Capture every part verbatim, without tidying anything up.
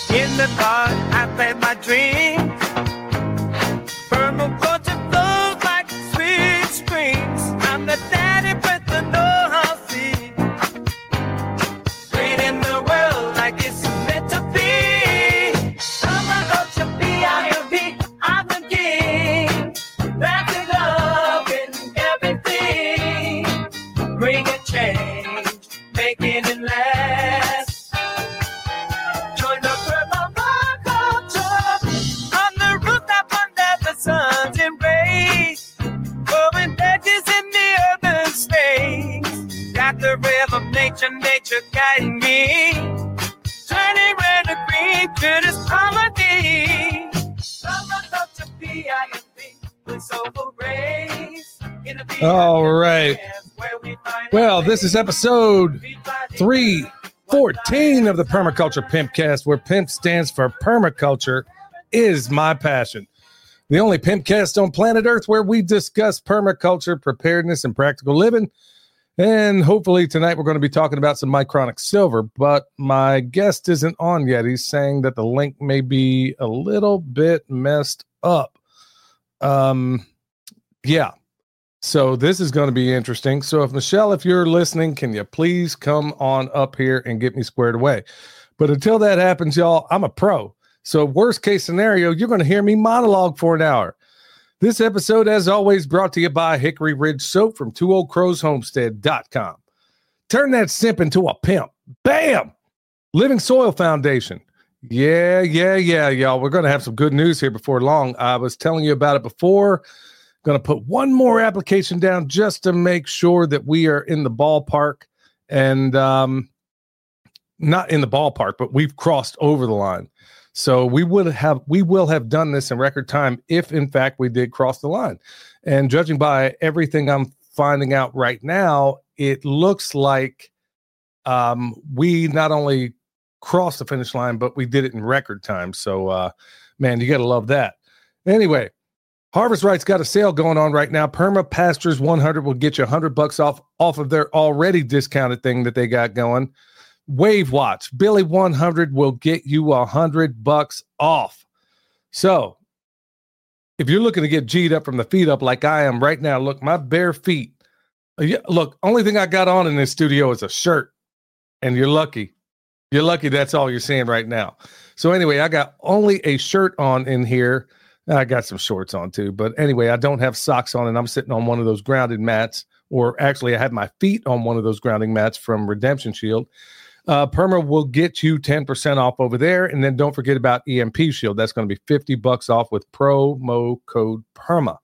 In the dark, I plant my dreams. Permaculture flows like sweet springs. I'm the daddy with the know-how seed. Great in the world like it's meant to be. Permaculture, P I M P, I'm the king. Wrapping love in everything. Bring a change, making it last. Join the permaculture on the rooftop under the sun's embrace. Growing veggies in the urban space. Got the rhythm of nature, nature guiding me. Turning red to green to this harmony. Permaculture, P I M P, with soulful rays. All right. Well, this is episode three fourteen of the Permaculture Pimpcast, where PIMP stands for Permaculture is my passion. The only Pimpcast on planet Earth where we discuss permaculture, preparedness, and practical living. And hopefully tonight we're going to be talking about some Mycronic silver, but my guest isn't on yet. He's saying that the link may be a little bit messed up. Um, yeah. So this is going to be interesting. So if Michelle, if you're listening, can you please come on up here and get me squared away? But until that happens, y'all, I'm a pro. So worst case scenario, you're going to hear me monologue for an hour. This episode, as always, brought to you by Hickory Ridge Soap from two old crows homestead dot com. Turn that simp into a pimp. Bam! Living Soil Foundation. Yeah, yeah, yeah, y'all. We're going to have some good news here before long. I was telling you about it before. Going to put one more application down just to make sure that we are in the ballpark, and um, not in the ballpark, but we've crossed over the line. So we would have, we will have done this in record time if, in fact, we did cross the line. And judging by everything I'm finding out right now, it looks like um, we not only crossed the finish line, but we did it in record time. So, uh, man, you got to love that. Anyway. Harvest Right's got a sale going on right now. Perma Pastures one hundred will get you one hundred bucks off off of their already discounted thing that they got going. Wave Watch Billy one hundred will get you one hundred bucks off. So, if you're looking to get G'd up from the feet up like I am right now, look, my bare feet. Look, only thing I got on in this studio is a shirt, and you're lucky. You're lucky that's all you're seeing right now. So anyway, I got only a shirt on in here. I got some shorts on too, but anyway, I don't have socks on, and I'm sitting on one of those grounded mats, or actually I have my feet on one of those grounding mats from Redemption Shield. Uh, Perma will get you ten percent off over there, and then don't forget about E M P Shield. That's going to be fifty bucks off with promo code PERMA.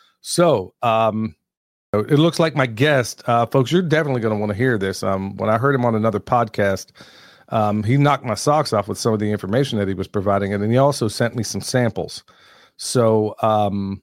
So um, it looks like my guest, uh, folks, you're definitely going to want to hear this. Um, when I heard him on another podcast, um, he knocked my socks off with some of the information that he was providing, and then he also sent me some samples. So, um,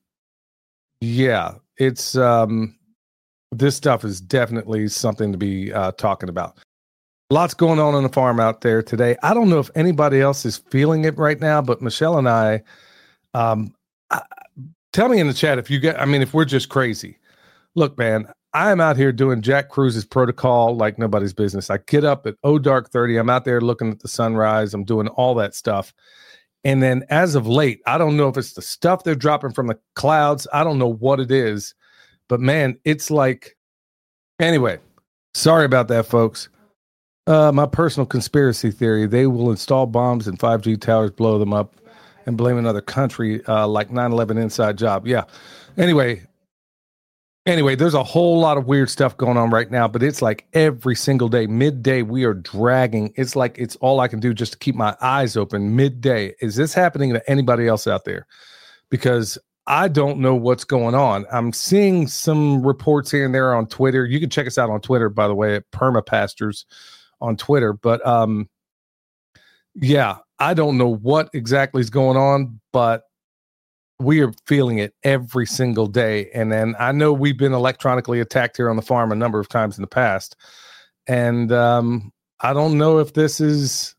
yeah, it's, um, this stuff is definitely something to be, uh, talking about. Lots going on on the farm out there today. I don't know if anybody else is feeling it right now, but Michelle and I, um, I, tell me in the chat if you get, I mean, if we're just crazy. Look, man, I'm out here doing Jack Cruz's protocol like nobody's business. I get up at oh dark thirty. I'm out there looking at the sunrise. I'm doing all that stuff. And then as of late, I don't know if it's the stuff they're dropping from the clouds. I don't know what it is, but man, it's like, anyway, sorry about that, folks. Uh, my personal conspiracy theory, they will install bombs in five G towers, blow them up, and blame another country uh, like nine eleven inside job. Yeah. Anyway, Anyway, there's a whole lot of weird stuff going on right now, but it's like every single day, midday, we are dragging. It's like it's all I can do just to keep my eyes open midday. Is this happening to anybody else out there? Because I don't know what's going on. I'm seeing some reports here and there on Twitter. You can check us out on Twitter, by the way, at Permapastors on Twitter. But um, yeah, I don't know what exactly is going on, but we are feeling it every single day. And then I know we've been electronically attacked here on the farm a number of times in the past. And um, I don't know if this is,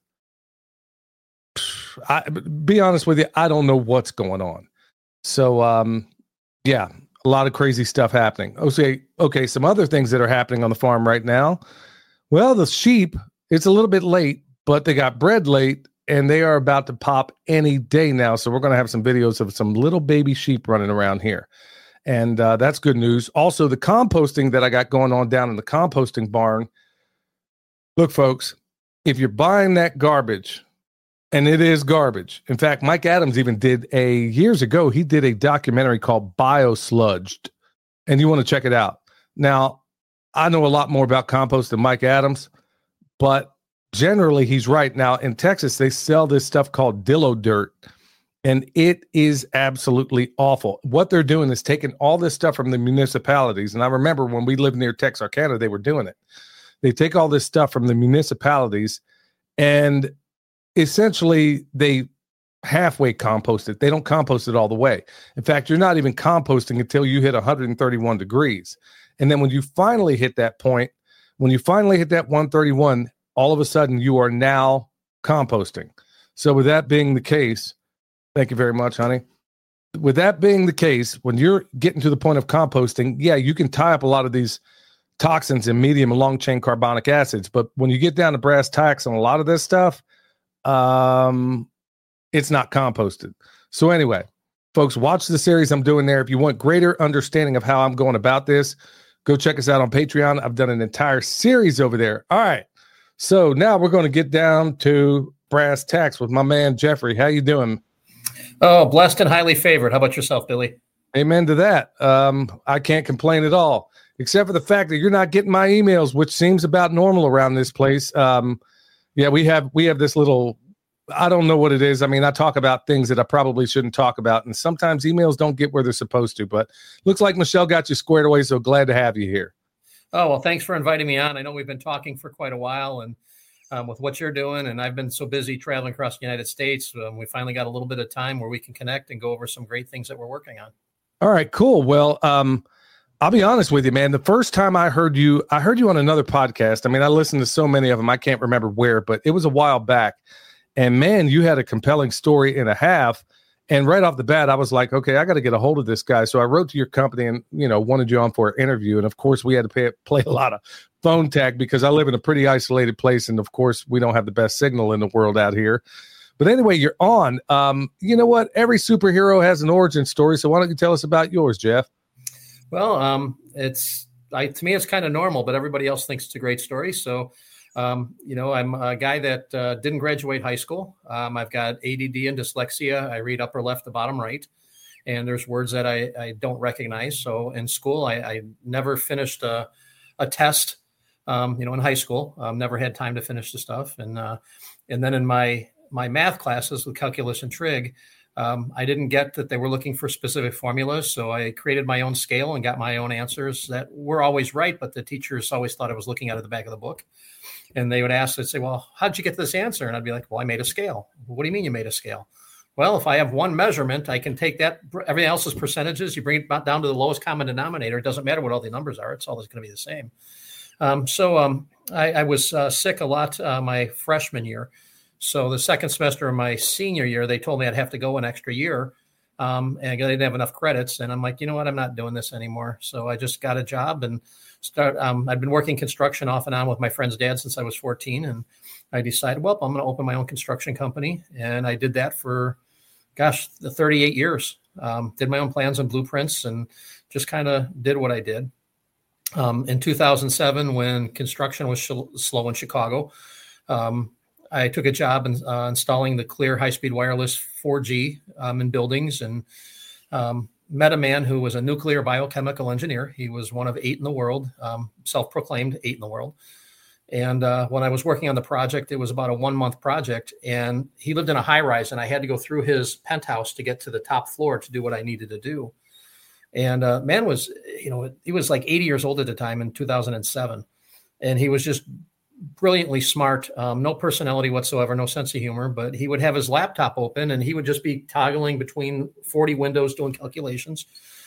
I be honest with you, I don't know what's going on. So um, yeah, a lot of crazy stuff happening. Okay, okay, some other things that are happening on the farm right now. Well, the sheep, it's a little bit late, but they got bred late and they are about to pop any day now. So we're going to have some videos of some little baby sheep running around here. And uh, that's good news. Also, the composting that I got going on down in the composting barn. Look, folks, if you're buying that garbage, and it is garbage. In fact, Mike Adams even did a, years ago, he did a documentary called Biosludged, and you want to check it out. Now, I know a lot more about compost than Mike Adams, but generally he's right. Now, in Texas, they sell this stuff called Dillo Dirt, and it is absolutely awful. What they're doing is taking all this stuff from the municipalities, and I remember when we lived near Texarkana, they were doing it. They take all this stuff from the municipalities, and essentially they halfway compost it. They don't compost it all the way. In fact, you're not even composting until you hit one hundred thirty-one degrees. And then when you finally hit that point, when you finally hit that one thirty-one, all of a sudden you are now composting. So with that being the case, thank you very much, honey. With that being the case, when you're getting to the point of composting, yeah, you can tie up a lot of these toxins in medium and long chain carbonic acids. But when you get down to brass tacks on a lot of this stuff, um, it's not composted. So anyway, folks, watch the series I'm doing there. If you want greater understanding of how I'm going about this, go check us out on Patreon. I've done an entire series over there. All right. So now we're going to get down to brass tacks with my man, Jeffrey. How you doing? Oh, blessed and highly favored. How about yourself, Billy? Amen to that. Um, I can't complain at all, except for the fact that you're not getting my emails, which seems about normal around this place. Um, yeah, we have, we have this little, I don't know what it is. I mean, I talk about things that I probably shouldn't talk about, and sometimes emails don't get where they're supposed to, but looks like Michelle got you squared away. So glad to have you here. Oh, well, thanks for inviting me on. I know we've been talking for quite a while, and um, with what you're doing, and I've been so busy traveling across the United States, um, we finally got a little bit of time where we can connect and go over some great things that we're working on. All right, cool. Well, um, I'll be honest with you, man. The first time I heard you, I heard you on another podcast. I mean, I listened to so many of them, I can't remember where, but it was a while back. And man, you had a compelling story and a half. And right off the bat, I was like, okay, I got to get a hold of this guy. So I wrote to your company and, you know, wanted you on for an interview. And of course, we had to pay, play a lot of phone tag because I live in a pretty isolated place. And of course, we don't have the best signal in the world out here. But anyway, you're on. Um, you know what? Every superhero has an origin story. So why don't you tell us about yours, Jeff? Well, um, it's I, to me, it's kind of normal, but everybody else thinks it's a great story. So, um, you know, I'm a guy that uh, didn't graduate high school. Um, I've got A D D and dyslexia. I read upper left to bottom right, and there's words that I, I don't recognize. So in school, I, I never finished a, a test. Um, you know, in high school, um, never had time to finish the stuff, and uh, and then in my my math classes with calculus and trig, um, I didn't get that they were looking for specific formulas. So I created my own scale and got my own answers that were always right, but the teachers always thought I was looking out of the back of the book. And they would ask, they'd say, well, how'd you get this answer? And I'd be like, well, I made a scale. What do you mean you made a scale? Well, if I have one measurement, I can take that, everything else is percentages. You bring it down to the lowest common denominator. It doesn't matter what all the numbers are. It's always going to be the same. Um, so um, I, I was uh, sick a lot uh, my freshman year. So the second semester of my senior year, they told me I'd have to go an extra year, um, and I didn't have enough credits. And I'm like, you know what? I'm not doing this anymore. So I just got a job and start. Um, I've been working construction off and on with my friend's dad since I was fourteen. And I decided, well, I'm going to open my own construction company. And I did that for, gosh, the thirty-eight years. Um, did my own plans and blueprints and just kind of did what I did. Um, in two thousand seven, when construction was sh- slow in Chicago, um, I took a job in, uh, installing the Clear high-speed wireless four G um, in buildings, and um, met a man who was a nuclear biochemical engineer. He was one of eight in the world, um, self-proclaimed eight in the world. And uh, when I was working on the project, it was about a one-month project, and he lived in a high-rise, and I had to go through his penthouse to get to the top floor to do what I needed to do. And uh, man was, you know, he was like eighty years old at the time in two thousand seven, and he was just brilliantly smart, um, no personality whatsoever, no sense of humor, but he would have his laptop open and he would just be toggling between forty windows doing calculations.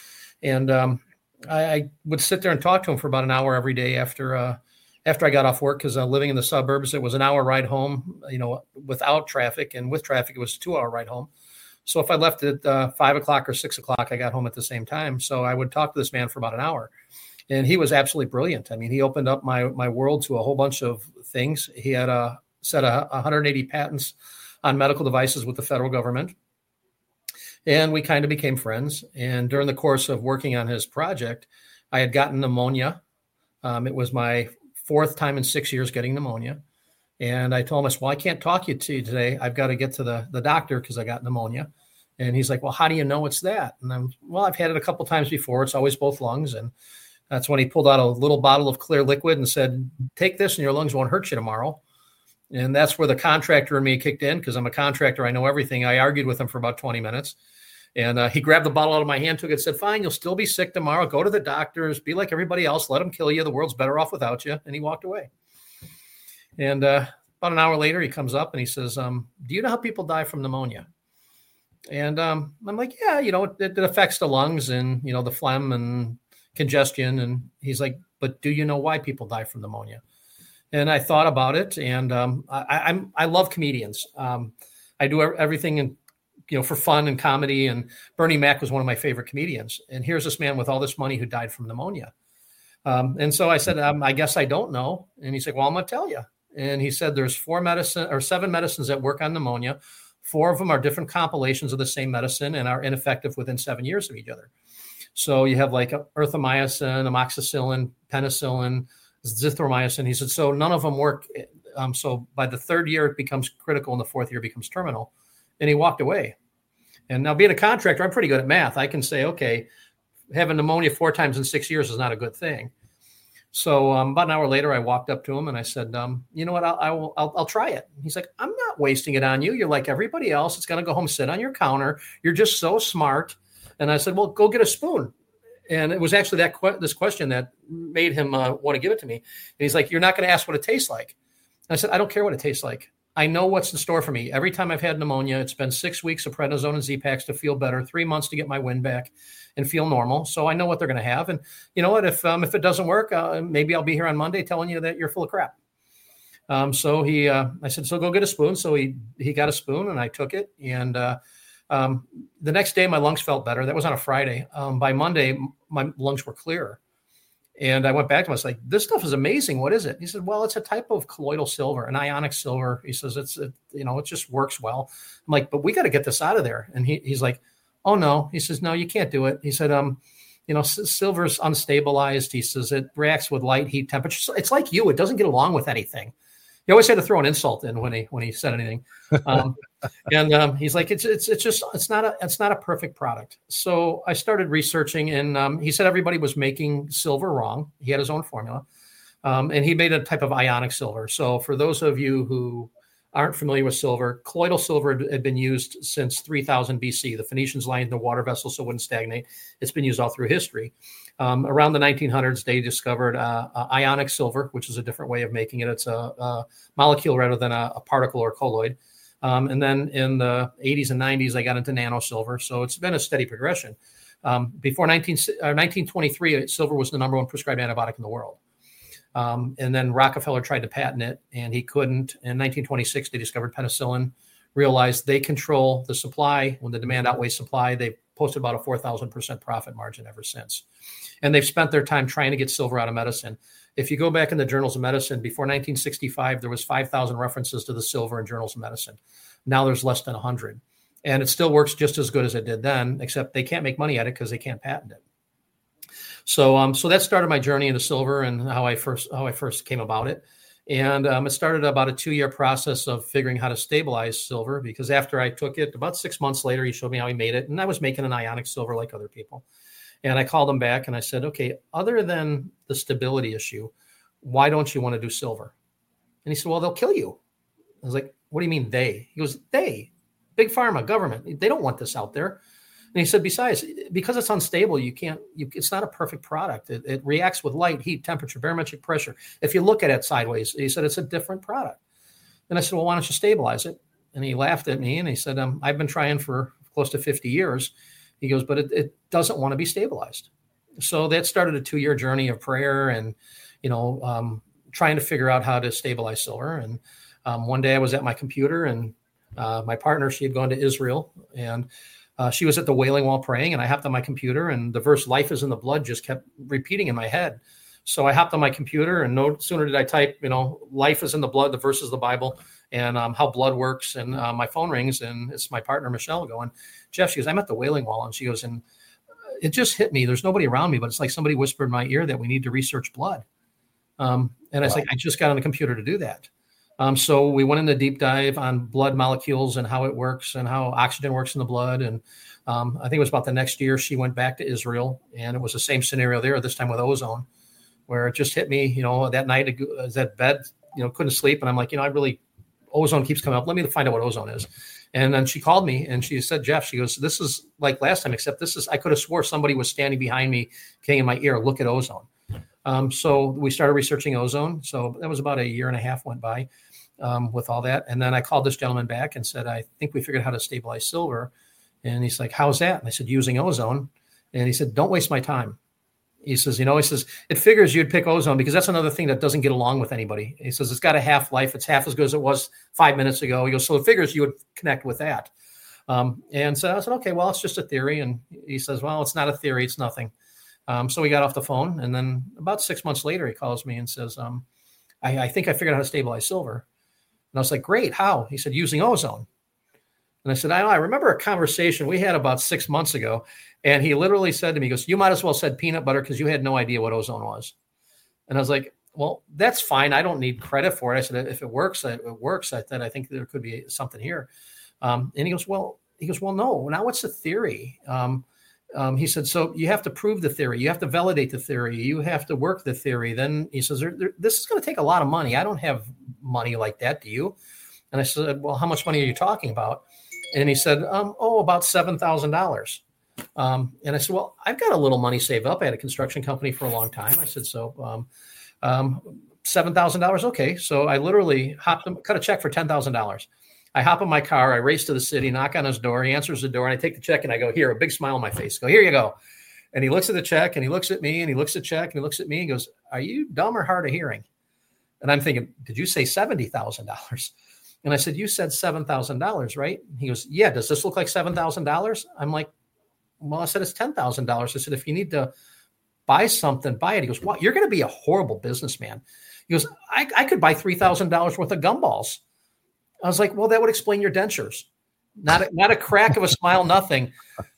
And um, I, I would sit there and talk to him for about an hour every day after uh, after I got off work, because uh, living in the suburbs, it was an hour ride home, you know, without traffic, and with traffic, it was a two hour ride home. So if I left at uh, five o'clock or six o'clock, I got home at the same time. So I would talk to this man for about an hour. And he was absolutely brilliant. I mean, he opened up my my world to a whole bunch of things. He had a set of one hundred eighty patents on medical devices with the federal government. And we kind of became friends. And during the course of working on his project, I had gotten pneumonia. Um, it was my fourth time in six years getting pneumonia. And I told him, I said, well, I can't talk you to you today. I've got to get to the, the doctor because I got pneumonia. And he's like, well, how do you know it's that? And I'm, well, I've had it a couple times before. It's always both lungs. And that's when he pulled out a little bottle of clear liquid and said, take this and your lungs won't hurt you tomorrow. And that's where the contractor in me kicked in, because I'm a contractor. I know everything. I argued with him for about twenty minutes. And uh, he grabbed the bottle out of my hand, took it, said, fine, you'll still be sick tomorrow. Go to the doctors, be like everybody else. Let them kill you. The world's better off without you. And he walked away. And uh, about an hour later, he comes up and he says, um, do you know how people die from pneumonia? And um, I'm like, yeah, you know, it, it affects the lungs and, you know, the phlegm and congestion. And he's like, but do you know why people die from pneumonia? And I thought about it. And um, I, I'm, I love comedians. Um, I do everything in, you know, for fun and comedy. And Bernie Mac was one of my favorite comedians. And here's this man with all this money who died from pneumonia. Um, and so I said, um, I guess I don't know. And he's like, well, I'm going to tell you. And he said, there's four medicine or seven medicines that work on pneumonia. Four of them are different compilations of the same medicine and are ineffective within seven years of each other. So you have like erythromycin, amoxicillin, penicillin, zithromycin. He said, so none of them work. Um, so by the third year, it becomes critical, and the fourth year becomes terminal. And he walked away. And now, being a contractor, I'm pretty good at math. I can say, okay, having pneumonia four times in six years is not a good thing. So um, about an hour later, I walked up to him and I said, um, you know what, I'll, I will, I'll, I'll try it. He's like, I'm not wasting it on you. You're like everybody else. It's going to go home, sit on your counter. You're just so smart. And I said, well, go get a spoon. And it was actually that que- this question that made him uh, want to give it to me. And he's like, you're not going to ask what it tastes like. And I said, I don't care what it tastes like. I know what's in store for me. Every time I've had pneumonia, it's been six weeks of prednisone and Z-Paks to feel better, three months to get my wind back and feel normal. So I know what they're going to have. And you know what? If um, if it doesn't work, uh, maybe I'll be here on Monday telling you that you're full of crap. Um, so he, uh, I said, so go get a spoon. So he he got a spoon and I took it. And uh, um, the next day, my lungs felt better. That was on a Friday. Um, by Monday, my lungs were clearer. And I went back to him. I was like, this stuff is amazing. What is it? He said, well, it's a type of colloidal silver, an ionic silver. He says, it's, it, you know, it just works well. I'm like, but we got to get this out of there. And he, he's like, oh, no. He says, no, you can't do it. He said, um, you know, s- silver's unstabilized. He says, it reacts with light, heat, temperature. So it's like you. It doesn't get along with anything. He always had to throw an insult in when he when he said anything. Um, and um, he's like, it's it's it's just it's not a it's not a perfect product. So I started researching, and um, he said everybody was making silver wrong. He had his own formula, um, and he made a type of ionic silver. So for those of you who aren't familiar with silver, colloidal silver had been used since three thousand B C. The Phoenicians lined the water vessels so it wouldn't stagnate. It's been used all through history. Um, around the nineteen hundreds, they discovered uh, uh, ionic silver, which is a different way of making it. It's a, a molecule rather than a, a particle or colloid. Um, and then in the eighties and nineties, they got into nano silver. So it's been a steady progression. Um, before nineteen, uh, nineteen twenty-three, silver was the number one prescribed antibiotic in the world. Um, and then Rockefeller tried to patent it, and he couldn't. In nineteen twenty-six, they discovered penicillin, realized they control the supply. When the demand outweighs supply, they posted about a four thousand percent profit margin ever since. And they've spent their time trying to get silver out of medicine. If you go back in the journals of medicine, before nineteen sixty-five, there was five thousand references to the silver in journals of medicine. Now there's less than one hundred. And it still works just as good as it did then, except they can't make money at it because they can't patent it. So um, so that started my journey into silver and how I first how I first came about it. And um, it started about a two-year process of figuring how to stabilize silver, because after I took it, about six months later, he showed me how he made it. And I was making an ionic silver like other people. And I called him back and I said, okay, other than the stability issue, why don't you want to do silver? And he said, well, they'll kill you. I was like, what do you mean they? He goes, they, big pharma, government, they don't want this out there. And he said, besides, because it's unstable, you can't, you, it's not a perfect product. It, it reacts with light, heat, temperature, barometric pressure. If you look at it sideways, he said, it's a different product. And I said, well, why don't you stabilize it? And he laughed at me and he said, um, I've been trying for close to fifty years. He goes, but it, it doesn't want to be stabilized. So that started a two-year journey of prayer and, you know, um, trying to figure out how to stabilize silver. And um, one day I was at my computer and uh, my partner, she had gone to Israel, and uh, she was at the Wailing Wall praying, and I hopped on my computer and the verse, life is in the blood, just kept repeating in my head. So I hopped on my computer, and no sooner did I type, you know, life is in the blood, the verse is the Bible, and um, how blood works. And uh, my phone rings, and it's my partner, Michelle, going, Jeff, she goes, I'm at the Wailing Wall. And she goes, and it just hit me. There's nobody around me, but it's like somebody whispered in my ear that we need to research blood. Um, and I was wow. like, I just got on the computer to do that. Um, so we went into a deep dive on blood molecules and how it works and how oxygen works in the blood. And um, I think it was about the next year she went back to Israel, and it was the same scenario there, this time with ozone, where it just hit me, you know, that night I was at bed, you know, couldn't sleep. And I'm like, you know, I really, ozone keeps coming up. Let me find out what ozone is. And then she called me and she said, Jeff, she goes, this is like last time, except this is, I could have swore somebody was standing behind me, getting in my ear, look at ozone. Um, so we started researching ozone. So that was about a year and a half went by um, with all that. And then I called this gentleman back and said, I think we figured out how to stabilize silver. And he's like, how's that? And I said, using ozone. And he said, don't waste my time. He says, you know, he says, it figures you'd pick ozone because that's another thing that doesn't get along with anybody. He says, it's got a half-life. It's half as good as it was five minutes ago. He goes, so it figures you would connect with that. Um, and so I said, okay, well, it's just a theory. And he says, well, it's not a theory. It's nothing. Um, so we got off the phone. And then about six months later, he calls me and says, um, I, I think I figured out how to stabilize silver. And I was like, great. How? He said, using ozone. And I said, I, I remember a conversation we had about six months ago. And he literally said to me, he goes, you might as well said peanut butter because you had no idea what ozone was. And I was like, well, that's fine. I don't need credit for it. I said, if it works, it works. I said, I think there could be something here. Um, and he goes, well, he goes, well, no, now what's the theory? Um, um, he said, so you have to prove the theory. You have to validate the theory. You have to work the theory. Then he says, there, there, this is going to take a lot of money. I don't have money like that. Do you? And I said, well, how much money are you talking about? And he said, um, oh, about seven thousand dollars. Um, and I said, well, I've got a little money saved up. I had a construction company for a long time. I said, so um, um, seven thousand dollars. Okay. So I literally hopped, cut a check for ten thousand dollars. I hop in my car. I race to the city, knock on his door. He answers the door and I take the check and I go, here, a big smile on my face. Go, here you go. And he looks at the check and he looks at me and he looks at the check and he looks at me and goes, are you dumb or hard of hearing? And I'm thinking, did you say seventy thousand dollars? And I said, you said seven thousand dollars, right? He goes, yeah. Does this look like seven thousand dollars? I'm like, well, I said, it's ten thousand dollars. I said, if you need to buy something, buy it. He goes, well, you're going to be a horrible businessman. He goes, I, I could buy three thousand dollars worth of gumballs. I was like, well, that would explain your dentures. Not a, not a crack of a smile, nothing.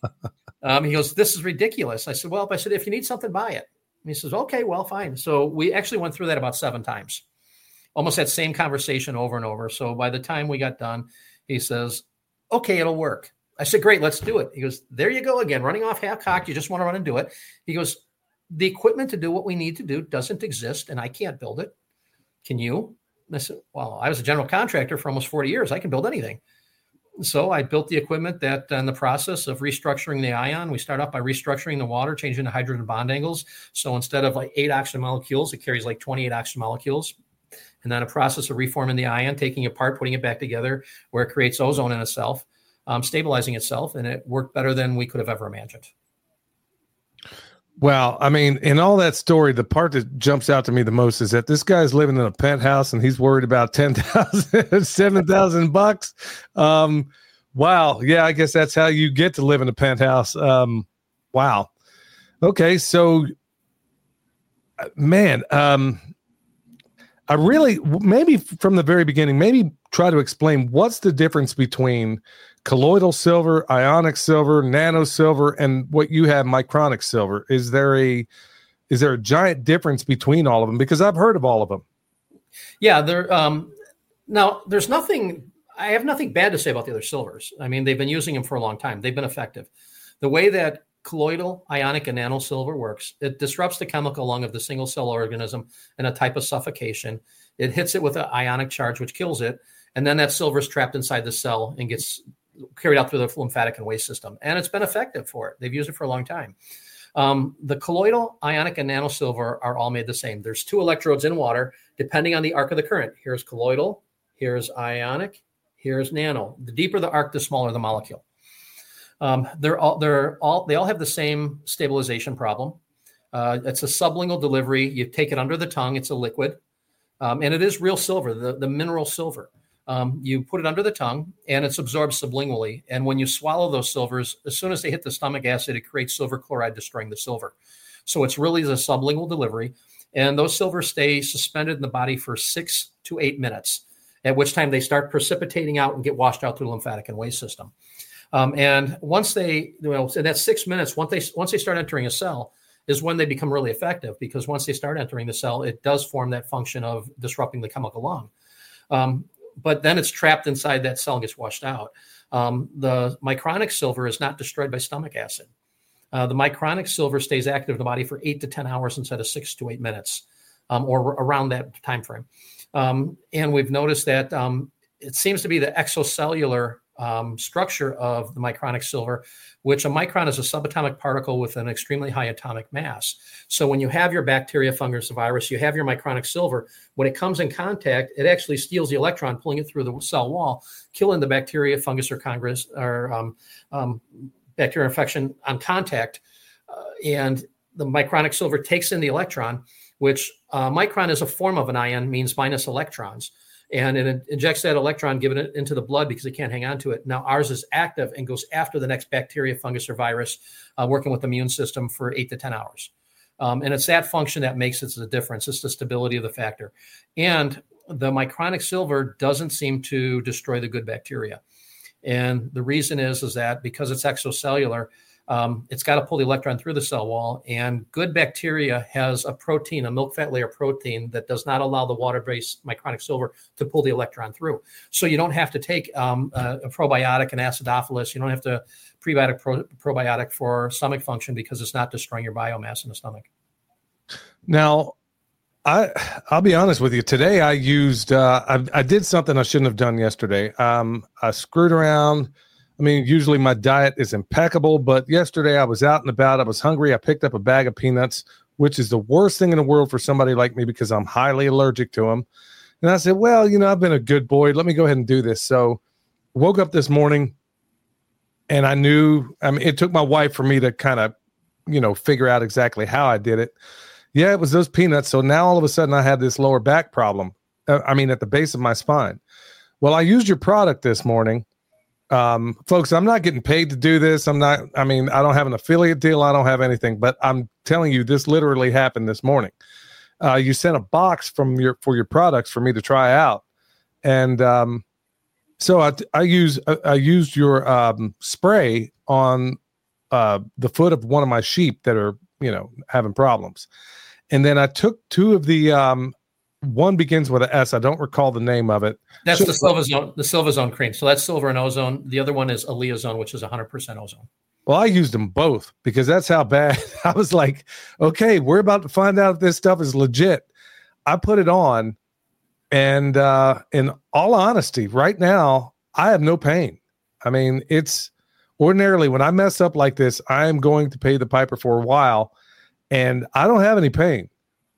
Um, he goes, this is ridiculous. I said, well, I said, if you need something, buy it. And he says, okay, well, fine. So we actually went through that about seven times. Almost that same conversation over and over. So by the time we got done, he says, okay, it'll work. I said, great, let's do it. He goes, there you go again, running off half cocked. You just want to run and do it. He goes, the equipment to do what we need to do doesn't exist and I can't build it. Can you? And I said, well, I was a general contractor for almost forty years. I can build anything. So I built the equipment that in the process of restructuring the ion, we start off by restructuring the water, changing the hydrogen bond angles. So instead of like eight oxygen molecules, it carries like twenty-eight oxygen molecules. And then a process of reforming the ion, taking it apart, putting it back together, where it creates ozone in itself, um, stabilizing itself, and it worked better than we could have ever imagined. Well, I mean, in all that story, the part that jumps out to me the most is that this guy's living in a penthouse and he's worried about ten thousand, seven thousand bucks. Um, wow. Yeah, I guess that's how you get to live in a penthouse. Um, wow. Okay. So, man, um, I really, maybe from the very beginning, maybe try to explain what's the difference between colloidal silver, ionic silver, nano silver, and what you have, micronic silver. Is there a, is there a giant difference between all of them? Because I've heard of all of them. Yeah, there. Um, now, there's nothing, I have nothing bad to say about the other silvers. I mean, they've been using them for a long time. They've been effective. The way that colloidal, ionic, and nano silver works, it disrupts the chemical lung of the single cell organism in a type of suffocation. It hits it with an ionic charge, which kills it. And then that silver is trapped inside the cell and gets carried out through the lymphatic and waste system. And it's been effective for it. They've used it for a long time. Um, the colloidal, ionic, and nano silver are all made the same. There's two electrodes in water, depending on the arc of the current. Here's colloidal, here's ionic, here's nano. The deeper the arc, the smaller the molecule. Um, they're all, they're all, they all have the same stabilization problem. Uh, it's a sublingual delivery. You take it under the tongue. It's a liquid. Um, and it is real silver, the, the mineral silver. Um, you put it under the tongue and it's absorbed sublingually. And when you swallow those silvers, as soon as they hit the stomach acid, it creates silver chloride, destroying the silver. So it's really the sublingual delivery. And those silvers stay suspended in the body for six to eight minutes, at which time they start precipitating out and get washed out through the lymphatic and waste system. Um, and once they, you know, in that six minutes, once they once they start entering a cell, is when they become really effective, because once they start entering the cell, it does form that function of disrupting the chemical lung. Um, but then it's trapped inside that cell and gets washed out. Um, the mycronic silver is not destroyed by stomach acid. Uh, the mycronic silver stays active in the body for eight to ten hours instead of six to eight minutes, um, or around that time frame. Um, and we've noticed that um, it seems to be the exocellular um, structure of the mycronic silver, which a micron is a subatomic particle with an extremely high atomic mass. So when you have your bacteria, fungus, virus, you have your mycronic silver, when it comes in contact, it actually steals the electron, pulling it through the cell wall, killing the bacteria, fungus, or congress, or um, um, bacterial infection on contact. Uh, and the mycronic silver takes in the electron, which uh, micron is a form of an ion, means minus electrons. And it injects that electron, giving it into the blood because it can't hang on to it. Now ours is active and goes after the next bacteria, fungus, or virus, uh, working with the immune system for eight to ten hours. Um, and it's that function that makes it the difference. It's the stability of the factor. And the mycronic silver doesn't seem to destroy the good bacteria. And the reason is, is that because it's exocellular, Um, it's got to pull the electron through the cell wall, and good bacteria has a protein, a milk fat layer protein, that does not allow the water-based mycronic silver to pull the electron through. So you don't have to take um, a, a probiotic, an acidophilus. You don't have to prebiotic, pro, probiotic for stomach function, because it's not destroying your biomass in the stomach. Now, I, I'll be honest with you. Today I used, uh, I, I did something I shouldn't have done yesterday. Um, I screwed around. I mean, usually my diet is impeccable, but yesterday I was out and about. I was hungry. I picked up a bag of peanuts, which is the worst thing in the world for somebody like me because I'm highly allergic to them. And I said, well, you know, I've been a good boy. Let me go ahead and do this. So woke up this morning and I knew, I mean, it took my wife for me to kind of, you know, figure out exactly how I did it. Yeah, it was those peanuts. So now all of a sudden I had this lower back problem. Uh, I mean, at the base of my spine. Well, I used your product this morning. Um, folks, I'm not getting paid to do this. I'm not, I mean, I don't have an affiliate deal. I don't have anything, but I'm telling you, this literally happened this morning. Uh, you sent a box from your, for your products for me to try out. And, um, so I, I use, I, I used your, um, spray on, uh, the foot of one of my sheep that are, you know, having problems. And then I took two of the, um, one begins with an S. I don't recall the name of it. That's the Silvazone, the Silvazone cream. So that's silver and ozone. The other one is Aleozone, which is one hundred percent ozone. Well, I used them both because that's how bad. I was like, okay, we're about to find out if this stuff is legit. I put it on, and uh, in all honesty, right now, I have no pain. I mean, it's ordinarily when I mess up like this, I am going to pay the piper for a while, and I don't have any pain.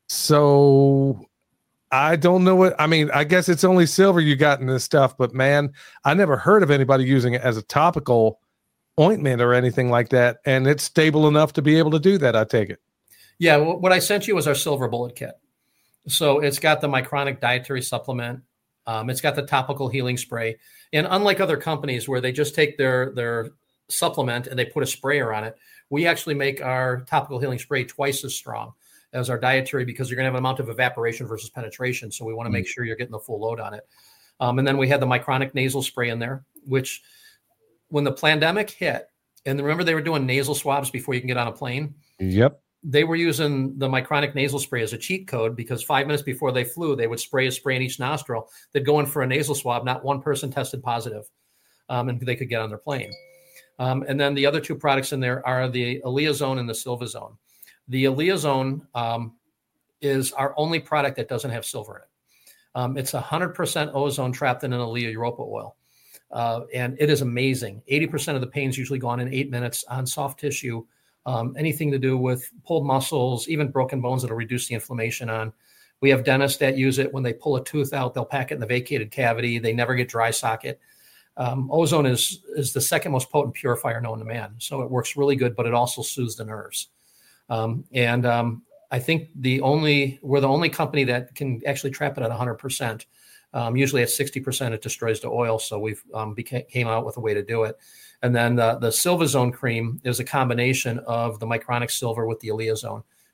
So I don't know what, I mean, I guess it's only silver you got in this stuff, but man, I never heard of anybody using it as a topical ointment or anything like that. And it's stable enough to be able to do that. I take it. Yeah. Well, what I sent you was our silver bullet kit. So it's got the mycronic dietary supplement. Um, it's got the topical healing spray. And unlike other companies where they just take their, their supplement and they put a sprayer on it, we actually make our topical healing spray twice as strong as our dietary, because you're going to have an amount of evaporation versus penetration. So we want to make sure you're getting the full load on it. Um, and then we had the mycronic nasal spray in there, which when the pandemic hit, and remember they were doing nasal swabs before you can get on a plane. Yep. They were using the mycronic nasal spray as a cheat code, because five minutes before they flew, they would spray a spray in each nostril. They'd go in for a nasal swab. Not one person tested positive, um, and they could get on their plane. Um, and then the other two products in there are the Aleozone and the Silvazone. The Aleozone um, is our only product that doesn't have silver in it. Um, it's one hundred percent ozone trapped in an Alea Europa oil. Uh, and it is amazing. eighty percent of the pain's usually gone in eight minutes on soft tissue. Um, anything to do with pulled muscles, even broken bones, that'll reduce the inflammation on. We have dentists that use it. When they pull a tooth out, they'll pack it in the vacated cavity. They never get dry socket. Um, ozone is, is the second most potent purifier known to man. So it works really good, but it also soothes the nerves. Um, and um, I think the only, we're the only company that can actually trap it at one hundred percent. Um, usually at sixty percent, it destroys the oil. So we've um, became, came out with a way to do it. And then the, the Silvazone cream is a combination of the mycronic silver with the Aleozone,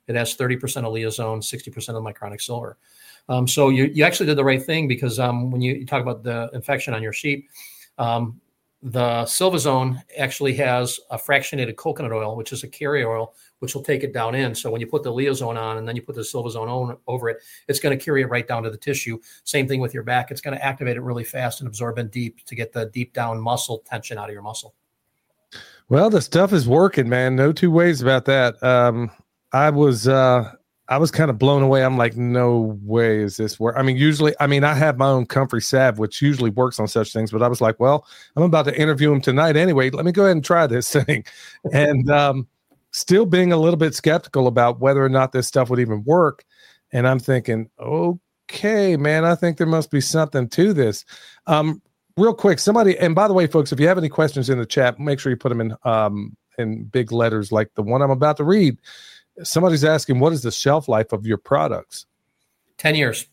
It has thirty percent of Liazone, sixty percent of Mycronic Silver. Um, so you you actually did the right thing, because um, when you, you talk about the infection on your sheep, um, the Silvazone actually has a fractionated coconut oil, which is a carrier oil, which will take it down in. So when you put the Liazone on and then you put the Silvazone on over it, it's going to carry it right down to the tissue. Same thing with your back. It's going to activate it really fast and absorb in deep to get the deep down muscle tension out of your muscle. Well, the stuff is working, man. No two ways about that. Um, I was, uh, I was kind of blown away. I'm like, no way is this work. I mean, usually, I mean, I have my own Comfrey salve, which usually works on such things, but I was like, well, I'm about to interview him tonight anyway. Let me go ahead and try this thing. And um, still being a little bit skeptical about whether or not this stuff would even work. And I'm thinking, okay, man, I think there must be something to this. Um, real quick, somebody, and by the way, folks, if you have any questions in the chat, make sure you put them in, um, in big letters like the one I'm about to read. Somebody's asking, what is the shelf life of your products? ten years.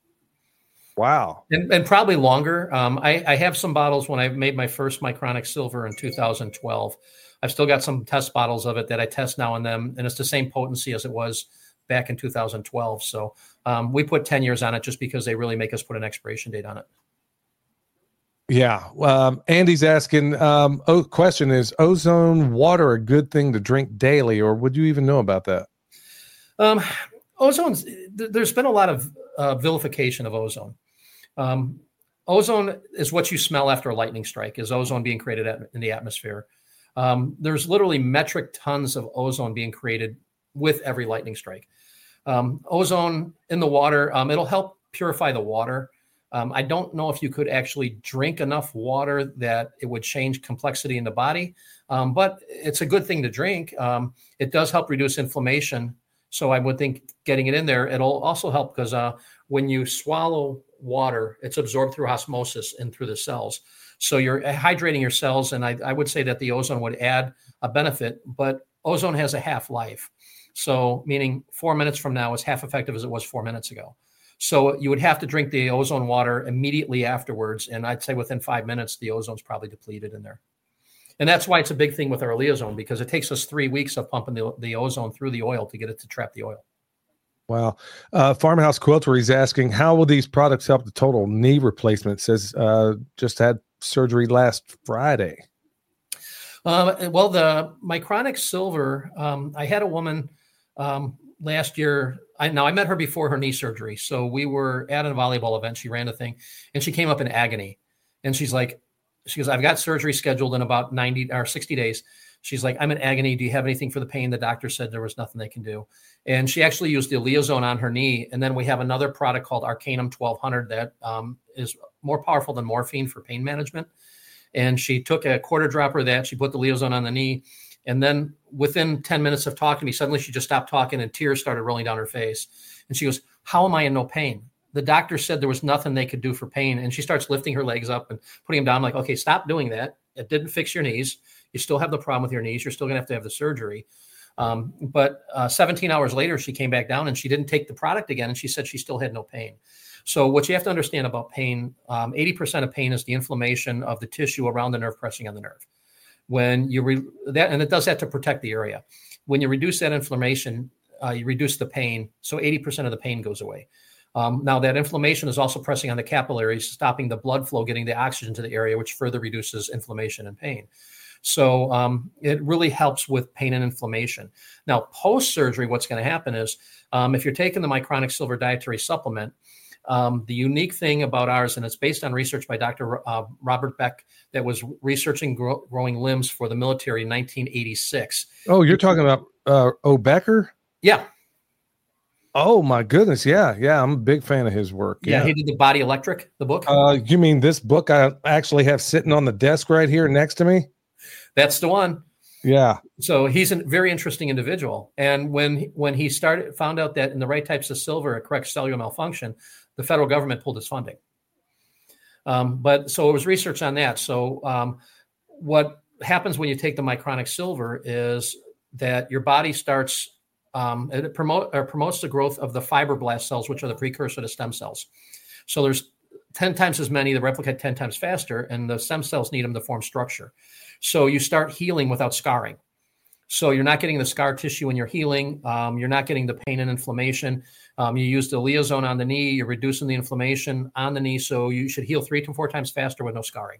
Wow. And, and probably longer. Um, I, I have some bottles when I made my first Mycronic Silver in two thousand twelve. I've still got some test bottles of it that I test now and then, and it's the same potency as it was back in two thousand twelve. So um, we put ten years on it just because they really make us put an expiration date on it. Yeah. Um, Andy's asking, um, oh, question is ozone water a good thing to drink daily, or would you even know about that? Um, ozone, there's been a lot of uh, vilification of ozone. Um, ozone is what you smell after a lightning strike, is ozone being created at, in the atmosphere. Um, there's literally metric tons of ozone being created with every lightning strike. Um, ozone in the water, um, it'll help purify the water. Um, I don't know if you could actually drink enough water that it would change complexity in the body, um, but it's a good thing to drink. Um, it does help reduce inflammation. So I would think getting it in there, it'll also help because uh, when you swallow water, it's absorbed through osmosis and through the cells. So you're hydrating your cells. And I, I would say that the ozone would add a benefit, but ozone has a half-life. So meaning four minutes from now is half effective as it was four minutes ago. So you would have to drink the ozone water immediately afterwards. And I'd say within five minutes, the ozone's probably depleted in there. And that's why it's a big thing with our Liazone, because it takes us three weeks of pumping the, the ozone through the oil to get it to trap the oil. Wow. Uh, Farmhouse Quilter, he's asking, how will these products help the total knee replacement? Says uh, just had surgery last Friday. Um, well, the Mycronic Silver, um, I had a woman um, last year. I now I met her before her knee surgery. So we were at a volleyball event. She ran a thing and she came up in agony. And she's like, she goes, I've got surgery scheduled in about ninety or sixty days. She's like, I'm in agony. Do you have anything for the pain? The doctor said there was nothing they can do. And she actually used the Liazone on her knee. And then we have another product called Arcanum twelve hundred that um, is more powerful than morphine for pain management. And she took a quarter dropper of that. She put the Liazone on the knee. And then within ten minutes of talking to me, suddenly she just stopped talking and tears started rolling down her face. And she goes, how am I in no pain? The doctor said there was nothing they could do for pain. And she starts lifting her legs up and putting them down. I'm like, okay, stop doing that. It didn't fix your knees. You still have the problem with your knees. You're still going to have to have the surgery. Um, but uh, seventeen hours later, she came back down and she didn't take the product again. And she said she still had no pain. So what you have to understand about pain, um, eighty percent of pain is the inflammation of the tissue around the nerve pressing on the nerve. When you re- that, and it does that to protect the area. When you reduce that inflammation, uh, you reduce the pain. So eighty percent of the pain goes away. Um, now that inflammation is also pressing on the capillaries, stopping the blood flow, getting the oxygen to the area, which further reduces inflammation and pain. So um, it really helps with pain and inflammation. Now, post-surgery, what's going to happen is um, if you're taking the Mycronic Silver dietary supplement, um, the unique thing about ours, and it's based on research by Doctor Uh, Robert Beck that was researching grow- growing limbs for the military in nineteen eighty-six. Oh, you're talking about uh, O. Becker? Yeah. Oh, my goodness. Yeah. Yeah. I'm a big fan of his work. Yeah. Yeah. He did the Body Electric, the book. Uh, you mean this book I actually have sitting on the desk right here next to me? That's the one. Yeah. So he's a very interesting individual. And when when he started, found out that in the right types of silver, it corrects cellular malfunction, the federal government pulled his funding. Um, but so it was research on that. So um, what happens when you take the Mycronic Silver is that your body starts, um, it promote, or promotes the growth of the fibroblast cells, which are the precursor to stem cells. So there's ten times as many that replicate ten times faster, and the stem cells need them to form structure. So you start healing without scarring. So you're not getting the scar tissue when you're healing. Um, you're not getting the pain and inflammation. Um, you use the Liozone on the knee. You're reducing the inflammation on the knee. So you should heal three to four times faster with no scarring.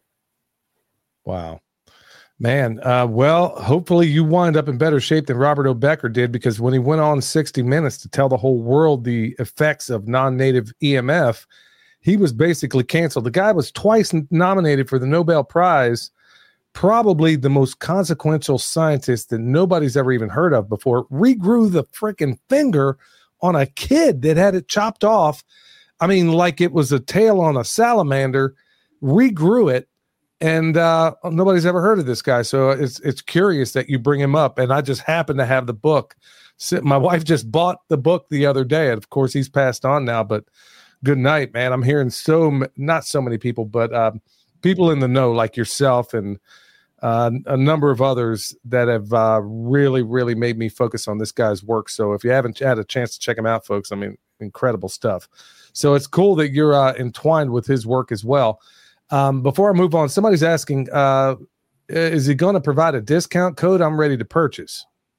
Wow. Man, uh, well, hopefully you wind up in better shape than Robert O. Becker did, because when he went on sixty minutes to tell the whole world the effects of non-native E M F, he was basically canceled. The guy was twice nominated for the Nobel Prize, probably the most consequential scientist that nobody's ever even heard of before, regrew the freaking finger on a kid that had it chopped off. I mean, like it was a tail on a salamander, regrew it. And uh, nobody's ever heard of this guy. So it's it's curious that you bring him up. And I just happen to have the book. My wife just bought the book the other day. And of course, he's passed on now. But good night, man. I'm hearing so, not so many people, but um, people in the know like yourself and uh, a number of others that have uh, really, really made me focus on this guy's work. So if you haven't had a chance to check him out, folks, I mean, incredible stuff. So it's cool that you're uh, entwined with his work as well. Um, before I move on, somebody's asking, uh, is he going to provide a discount code? I'm ready to purchase.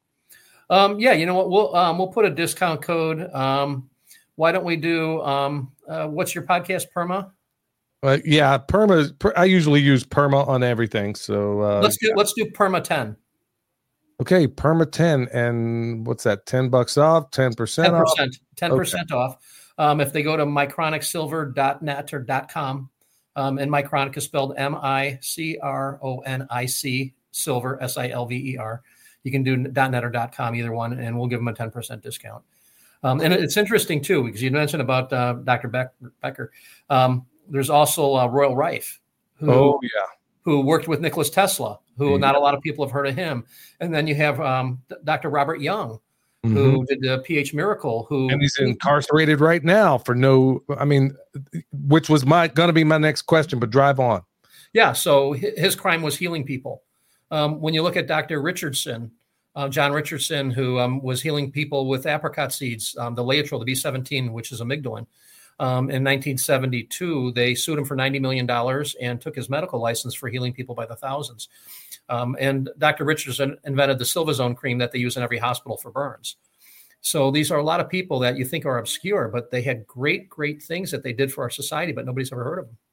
Um, yeah, you know what? We'll um, we'll put a discount code. Um, why don't we do? Um, uh, what's your podcast, Perma? Uh, yeah, Perma. Per, I usually use Perma on everything. So uh, let's do let's do Perma ten. Okay, Perma ten, and what's that? Ten bucks off, ten percent off, ten percent, ten percent okay. off. Um, if they go to mychronic silver dot net or .com. Um, and Mycronic is spelled M I C R O N I C, silver, S I L V E R. You can do .net or .com, either one, and we'll give them a ten percent discount. Um, and it's interesting, too, because you mentioned about uh, Doctor Beck, Becker. Um, there's also uh, Royal Rife, who, oh, yeah. who worked with Nikola Tesla, who mm-hmm. not a lot of people have heard of him. And then you have um, Doctor Robert Young, mm-hmm. who did the P H Miracle, who and he's incarcerated right now for no, I mean, which was my going to be my next question, but drive on. Yeah, so his crime was healing people. Um, when you look at Doctor Richardson, uh, John Richardson, who um, was healing people with apricot seeds, um, the Laetrile, the B seventeen, which is amygdalin. Um, in nineteen seventy-two, they sued him for ninety million dollars and took his medical license for healing people by the thousands. Um, and Doctor Richardson invented the Silvazone cream that they use in every hospital for burns. So these are a lot of people that you think are obscure, but they had great, great things that they did for our society, but nobody's ever heard of them.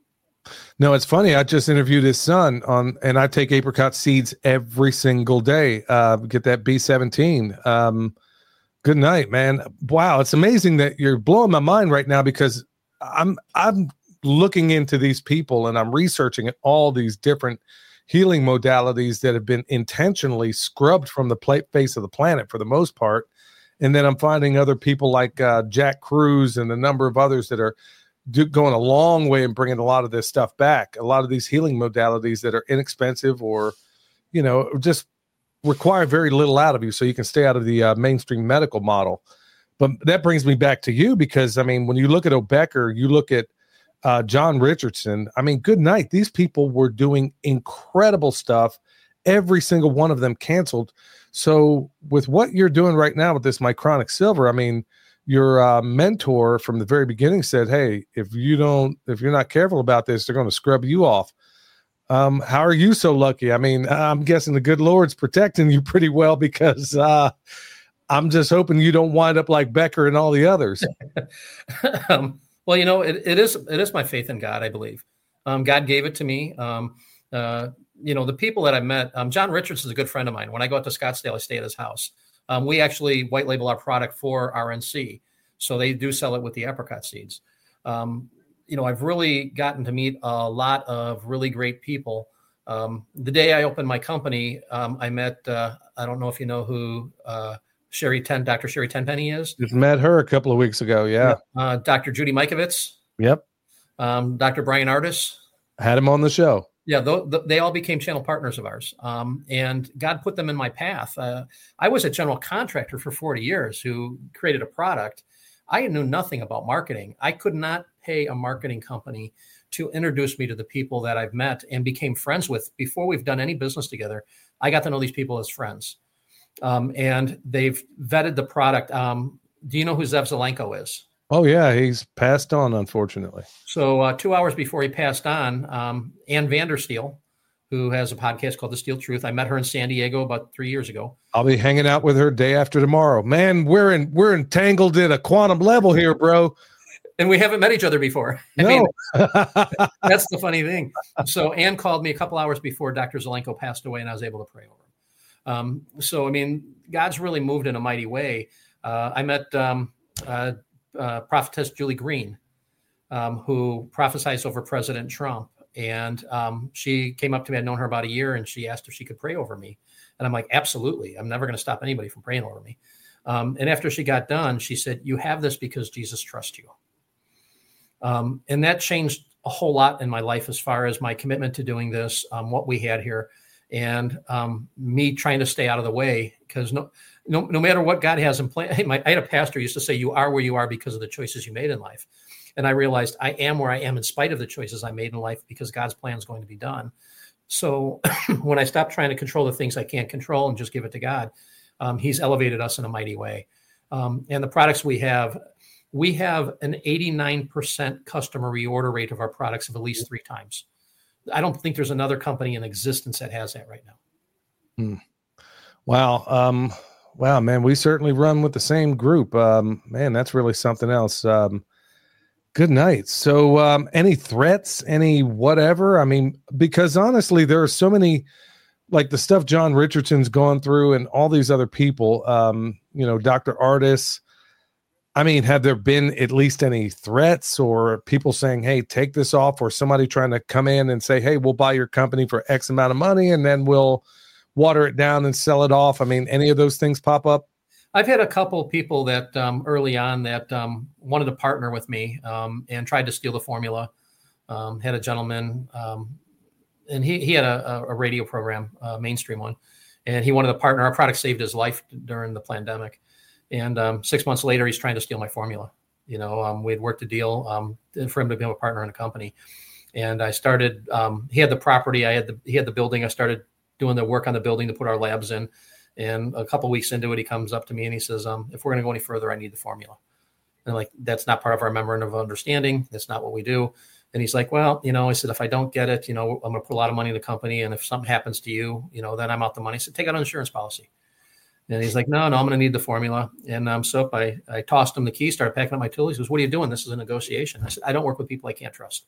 No, it's funny. I just interviewed his son on, and I take apricot seeds every single day. Uh, get that B seventeen. Um, good night, man. Wow. It's amazing that you're blowing my mind right now, because I'm, I'm looking into these people and I'm researching all these different healing modalities that have been intentionally scrubbed from the pla- face of the planet for the most part. And then I'm finding other people like uh, Jack Cruz and a number of others that are do, going a long way in bringing a lot of this stuff back. A lot of these healing modalities that are inexpensive or, you know, just require very little out of you so you can stay out of the uh, mainstream medical model. But that brings me back to you, because, I mean, when you look at O'Becker, you look at uh, John Richardson, I mean, good night. These people were doing incredible stuff. Every single one of them canceled. So with what you're doing right now with this Mycronic Silver, I mean, your uh, mentor from the very beginning said, hey, if you don't, if you're not careful about this, they're going to scrub you off. Um, how are you so lucky? I mean, I'm guessing the good Lord's protecting you pretty well, because uh, I'm just hoping you don't wind up like Becker and all the others. um, well, you know, it, it is, it is my faith in God, I believe. Um, God gave it to me. Um, uh, you know, the people that I met, um, John Richards is a good friend of mine. When I go out to Scottsdale, I stay at his house. Um, we actually white label our product for R N C. So they do sell it with the apricot seeds. Um, you know, I've really gotten to meet a lot of really great people. Um, the day I opened my company, um, I met, uh, I don't know if you know who uh, Sherry Ten, Doctor Sherry Tenpenny is. Just met her a couple of weeks ago. Yeah. Uh, Doctor Judy Mikovits. Yep. Um, Doctor Brian Artis. Had him on the show. Yeah, th- th- they all became channel partners of ours. Um, and God put them in my path. Uh, I was a general contractor for forty years who created a product. I knew nothing about marketing. I could not pay a marketing company to introduce me to the people that I've met and became friends with before we've done any business together. I got to know these people as friends. Um, and they've vetted the product. Um, do you know who Zev Zelenko is? Oh, yeah. He's passed on, unfortunately. So uh, two hours before he passed on, um, Ann Vandersteel, who has a podcast called The Steel Truth. I met her in San Diego about three years ago. I'll be hanging out with her day after tomorrow. Man, we're in we're entangled at a quantum level here, bro. And we haven't met each other before. I no. mean, that's the funny thing. So Ann called me a couple hours before Doctor Zelenko passed away, and I was able to pray over him. Um, so, I mean, God's really moved in a mighty way. Uh, I met um, uh, uh, prophetess Julie Green, um, who prophesied over President Trump. And um, she came up to me. I'd known her about a year, and she asked if she could pray over me. And I'm like, absolutely. I'm never going to stop anybody from praying over me. Um, and after she got done, she said, you have this because Jesus trusts you. Um, and that changed a whole lot in my life as far as my commitment to doing this, um, what we had here, and um, me trying to stay out of the way, because no, no, no matter what God has in plan. Hey, my, I had a pastor who used to say, you are where you are because of the choices you made in life. And I realized I am where I am in spite of the choices I made in life, because God's plan is going to be done. So when I stopped trying to control the things I can't control and just give it to God, um, he's elevated us in a mighty way. Um, and the products we have, we have an eighty-nine percent customer reorder rate of our products of at least three times. I don't think there's another company in existence that has that right now. Hmm. Wow. Um, wow, man, we certainly run with the same group. Um, man, that's really something else. Um, good night. So um, any threats, any whatever? I mean, because honestly, there are so many, like the stuff John Richardson's gone through and all these other people, um, you know, Doctor Ardis. I mean, have there been at least any threats or people saying, hey, take this off, or somebody trying to come in and say, hey, we'll buy your company for X amount of money and then we'll water it down and sell it off? I mean, any of those things pop up? I've had a couple of people that um, early on that um, wanted to partner with me um, and tried to steal the formula. Um, had a gentleman, um, and he, he had a, a radio program, a mainstream one, and he wanted to partner. Our product saved his life during the pandemic. And um, six months later, he's trying to steal my formula. You know, um, we had worked a deal um, for him to become a partner in a company. And I started, um, he had the property, I had the, he had the building. I started doing the work on the building to put our labs in. And a couple of weeks into it, he comes up to me and he says, um, if we're going to go any further, I need the formula. And I'm like, that's not part of our memorandum of understanding. That's not what we do. And he's like, well, you know, I said, if I don't get it, you know, I'm going to put a lot of money in the company. And if something happens to you, you know, then I'm out the money. I said, take out an insurance policy. And he's like, no, no, I'm going to need the formula. And um, so I, I tossed him the key, started packing up my tools. He goes, what are you doing? This is a negotiation. I said, I don't work with people I can't trust.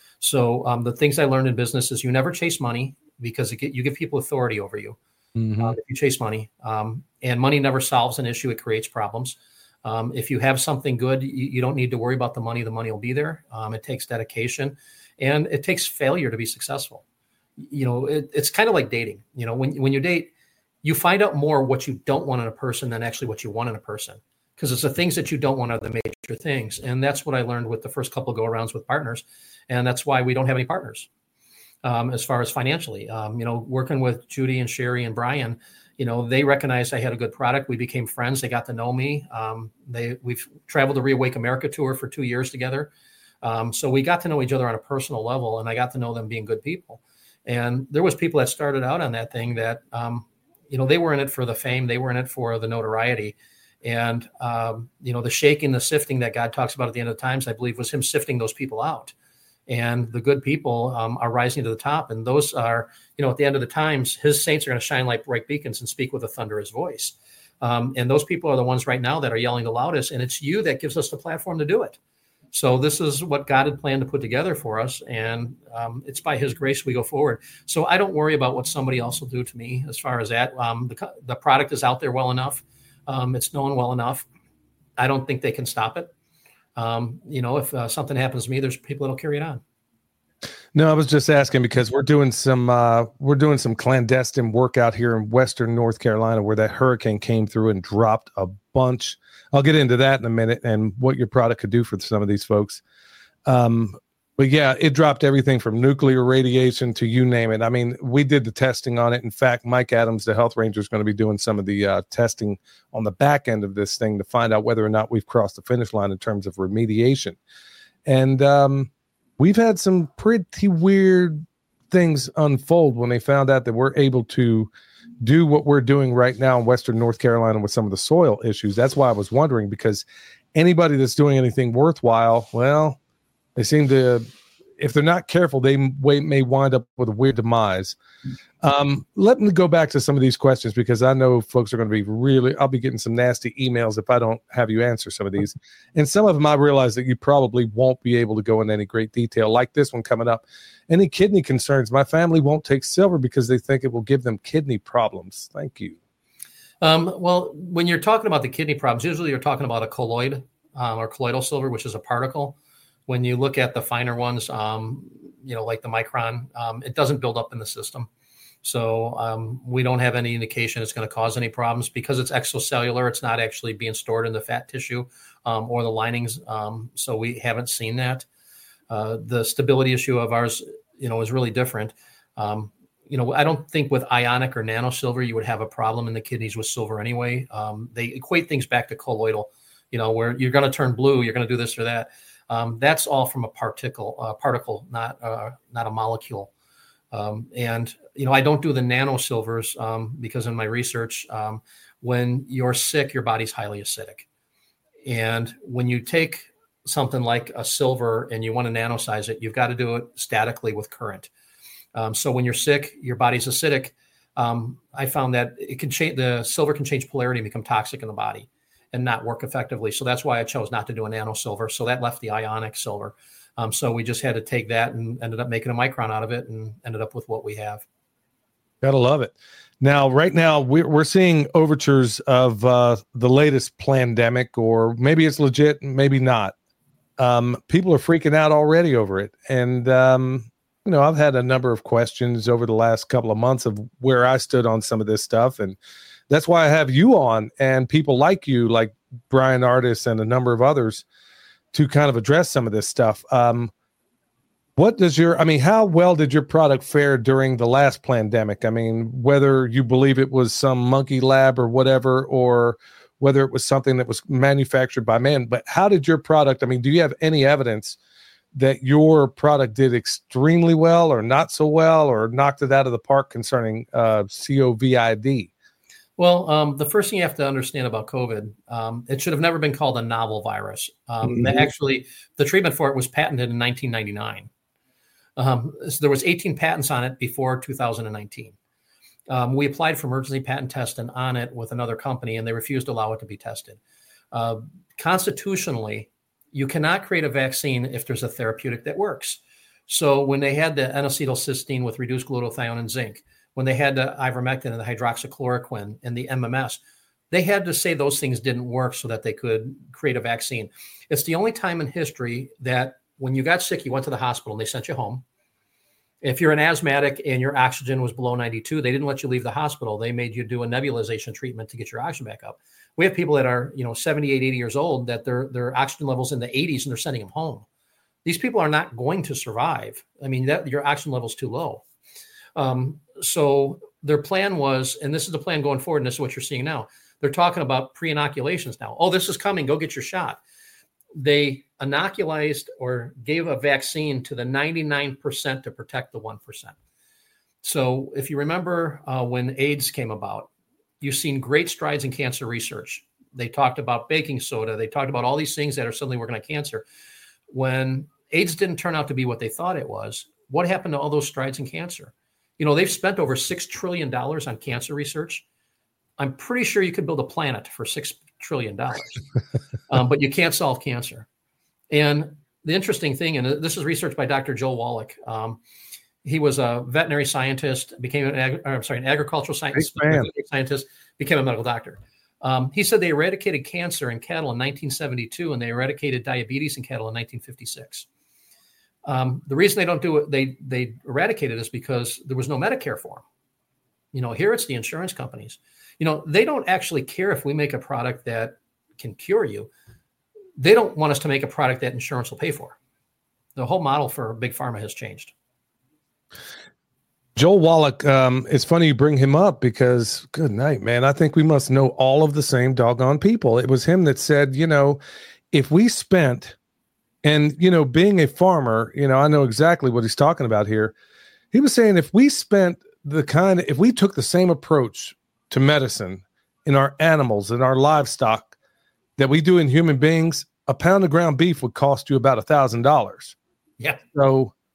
So um, the things I learned in business is you never chase money, because it get, you give people authority over you. Mm-hmm. Uh, if you chase money, um, and money never solves an issue, it creates problems. Um, if you have something good, you, you don't need to worry about the money. The money will be there. Um, it takes dedication, and it takes failure to be successful. You know, it, it's kind of like dating. You know, when when you date, you find out more what you don't want in a person than actually what you want in a person, because it's the things that you don't want are the major things. And that's what I learned with the first couple of go-arounds with partners. And that's why we don't have any partners um, as far as financially. Um, you know, working with Judy and Sherry and Brian, you know, they recognized I had a good product. We became friends. They got to know me. Um, they We've traveled the Reawake America tour for two years together. Um, so we got to know each other on a personal level, and I got to know them being good people. And there was people that started out on that thing that, um, you know, they were in it for the fame. They were in it for the notoriety. And, um, you know, the shaking, the sifting that God talks about at the end of the times, I believe, was him sifting those people out. And the good people um, are rising to the top. And those are, you know, at the end of the times, his saints are going to shine like bright beacons and speak with a thunderous voice. Um, and those people are the ones right now that are yelling the loudest. And it's you that gives us the platform to do it. So this is what God had planned to put together for us. And um, it's by his grace we go forward. So I don't worry about what somebody else will do to me as far as that. Um, the, the product is out there well enough. Um, it's known well enough. I don't think they can stop it. Um, you know, if uh, something happens to me, there's people that'll carry it on. No, I was just asking because we're doing some uh, we're doing some clandestine work out here in Western North Carolina, where that hurricane came through and dropped a bunch. I'll get into that in a minute and what your product could do for some of these folks. Um, but yeah, it dropped everything from nuclear radiation to you name it. I mean, we did the testing on it. In fact, Mike Adams, the health ranger, is going to be doing some of the uh, testing on the back end of this thing to find out whether or not we've crossed the finish line in terms of remediation. And um, we've had some pretty weird things unfold when they found out that we're able to do what we're doing right now in Western North Carolina with some of the soil issues. That's why I was wondering, because anybody that's doing anything worthwhile, well, they seem to, if they're not careful, they may, may wind up with a weird demise. Um, let me go back to some of these questions because I know folks are going to be really, I'll be getting some nasty emails if I don't have you answer some of these. And some of them I realize that you probably won't be able to go into any great detail, like this one coming up. Any kidney concerns? My family won't take silver because they think it will give them kidney problems. Thank you. Um, well, when you're talking about the kidney problems, usually you're talking about a colloid um, or colloidal silver, which is a particle. When you look at the finer ones, um, you know, like the micron, um, it doesn't build up in the system. So um, we don't have any indication it's going to cause any problems because it's extracellular. It's not actually being stored in the fat tissue um, or the linings. Um, so we haven't seen that. Uh, the stability issue of ours, you know, is really different. Um, you know, I don't think with ionic or nano silver, you would have a problem in the kidneys with silver anyway. Um, they equate things back to colloidal, you know, where you're going to turn blue, you're going to do this or that. Um, that's all from a particle, uh, particle, not uh, not a molecule. Um, and, you know, I don't do the nano silvers um, because in my research, um, when you're sick, your body's highly acidic. And when you take something like a silver and you want to nanosize it, you've got to do it statically with current. Um, so when you're sick, your body's acidic. Um, I found that it can change, the silver can change polarity and become toxic in the body and not work effectively. So that's why I chose not to do a nano silver. So that left the ionic silver. Um, so we just had to take that and ended up making a micron out of it and ended up with what we have. Gotta love it. Now, right now, we're, we're seeing overtures of uh, the latest pandemic, or maybe it's legit, maybe not. Um, people are freaking out already over it. And, um, you know, I've had a number of questions over the last couple of months of where I stood on some of this stuff. And that's why I have you on and people like you, like Bryan Ardis and a number of others, to kind of address some of this stuff. Um, what does your, I mean, how well did your product fare during the last pandemic? I mean, whether you believe it was some monkey lab or whatever, or whether it was something that was manufactured by man, but how did your product, I mean, do you have any evidence that your product did extremely well or not so well, or knocked it out of the park concerning uh, COVID? Well, um, the first thing you have to understand about COVID, um, it should have never been called a novel virus. Um, mm-hmm. Actually, the treatment for it was patented in nineteen ninety-nine. Um, so there was eighteen patents on it before two thousand nineteen. Um, we applied for emergency patent testing on it with another company, and they refused to allow it to be tested. Uh, constitutionally, you cannot create a vaccine if there's a therapeutic that works. So when they had the N-acetylcysteine with reduced glutathione and zinc, when they had the ivermectin and the hydroxychloroquine and the M M S, they had to say those things didn't work so that they could create a vaccine. It's the only time in history that when you got sick, you went to the hospital and they sent you home. If you're an asthmatic and your oxygen was below ninety-two, they didn't let you leave the hospital. They made you do a nebulization treatment to get your oxygen back up. We have people that are, you know, seventy-eight, eighty years old that their, their oxygen levels in the eighties and they're sending them home. These people are not going to survive. I mean, that your oxygen level is too low. Um, so their plan was, and this is the plan going forward, and this is what you're seeing now. They're talking about pre-inoculations now. Oh, this is coming. Go get your shot. They inoculized or gave a vaccine to the ninety-nine percent to protect the one percent. So if you remember uh, when AIDS came about, you've seen great strides in cancer research. They talked about baking soda. They talked about all these things that are suddenly working on cancer. When AIDS didn't turn out to be what they thought it was, what happened to all those strides in cancer? You know, they've spent over six trillion dollars on cancer research. I'm pretty sure you could build a planet for six trillion dollars, um, but you can't solve cancer. And the interesting thing, and this is research by Doctor Joel Wallach. Um, he was a veterinary scientist, became an, ag- I'm sorry, an agricultural scientist, scientist, became a medical doctor. Um, he said they eradicated cancer in cattle in nineteen seventy-two, and they eradicated diabetes in cattle in nineteen fifty-six. Um, the reason they don't do it, they they eradicated is because there was no Medicare for them. You know, here it's the insurance companies. You know, they don't actually care if we make a product that can cure you. They don't want us to make a product that insurance will pay for. The whole model for Big Pharma has changed. Joel Wallach, um, it's funny you bring him up because, good night, man, I think we must know all of the same doggone people. It was him that said, you know, if we spent, and, you know, being a farmer, you know, I know exactly what he's talking about here. He was saying if we spent the kind of, if we took the same approach to medicine in our animals and our livestock that we do in human beings, a pound of ground beef would cost you about a thousand dollars. Yeah. So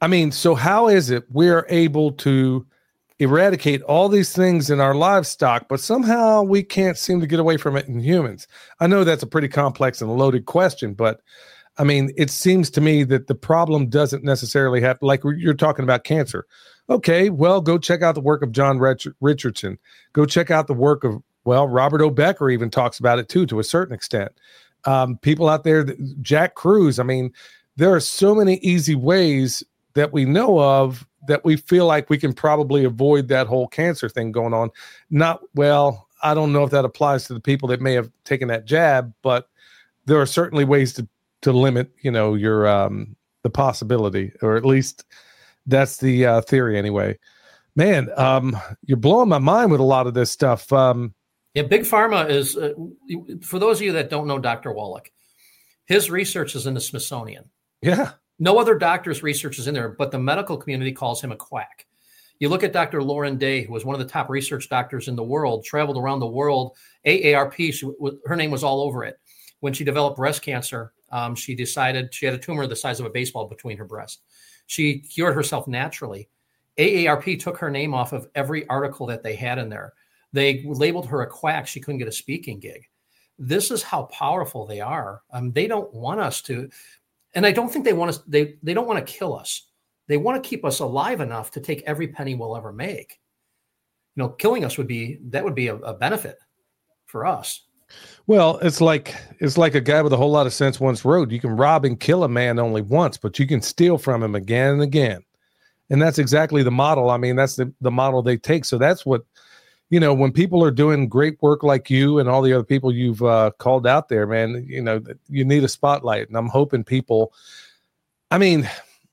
I mean, so how is it we're able to eradicate all these things in our livestock, but somehow we can't seem to get away from it in humans? I know that's a pretty complex and loaded question, but I mean, it seems to me that the problem doesn't necessarily have, like you're talking about cancer. Okay, well, go check out the work of John Rich- Richardson. Go check out the work of, well, Robert O. Becker even talks about it too, to a certain extent. Um, people out there, Jack Kruse. I mean, there are so many easy ways that we know of that we feel like we can probably avoid that whole cancer thing going on. Not, well, I don't know if that applies to the people that may have taken that jab, but there are certainly ways to, to limit, you know, your, um, the possibility, or at least that's the uh, theory anyway. Man, um, you're blowing my mind with a lot of this stuff. Um, yeah, Big Pharma is, uh, for those of you that don't know Doctor Wallach, his research is in the Smithsonian. Yeah. No other doctor's research is in there, but the medical community calls him a quack. You look at Doctor Lauren Day, who was one of the top research doctors in the world, traveled around the world. A A R P, she, her name was all over it. When she developed breast cancer, um, she decided she had a tumor the size of a baseball between her breasts. She cured herself naturally. A A R P took her name off of every article that they had in there. They labeled her a quack. She couldn't get a speaking gig. This is how powerful they are. Um, they don't want us to, and I don't think they want us, they, they don't want to kill us. They want to keep us alive enough to take every penny we'll ever make. You know, killing us would be, that would be a, a benefit for us. Well, it's like it's like a guy with a whole lot of sense once wrote, you can rob and kill a man only once, but you can steal from him again and again. And that's exactly the model. I mean, that's the, the model they take. So that's what, you know, when people are doing great work like you and all the other people you've uh, called out there, man, you know, you need a spotlight. And I'm hoping people, I mean,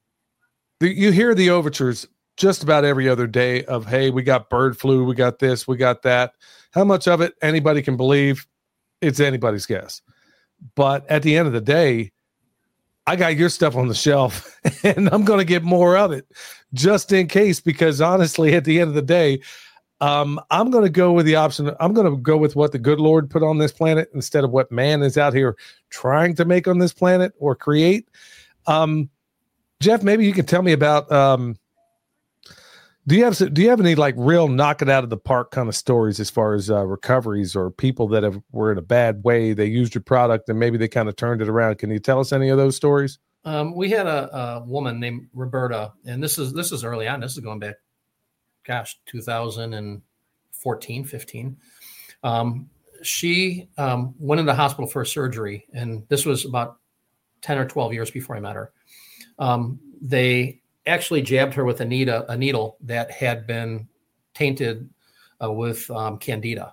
the, you hear the overtures just about every other day of, hey, we got bird flu, we got this, we got that. How much of it anybody can believe? It's anybody's guess. But at the end of the day, I got your stuff on the shelf and I'm going to get more of it just in case, because honestly, at the end of the day, um, I'm going to go with the option. I'm going to go with what the good Lord put on this planet instead of what man is out here trying to make on this planet or create. Um, Jeff, maybe you can tell me about, um, Do you have do you have any like real knock it out of the park kind of stories as far as uh, recoveries or people that have were in a bad way? They used your product and maybe they kind of turned it around. Can you tell us any of those stories? Um, we had a, a woman named Roberta, and this is this is early on. This is going back, gosh, two thousand fourteen, fifteen. Um, she um, went into the hospital for a surgery, and this was about ten or twelve years before I met her. Um, they actually jabbed her with a needle, a needle that had been tainted uh, with um, candida.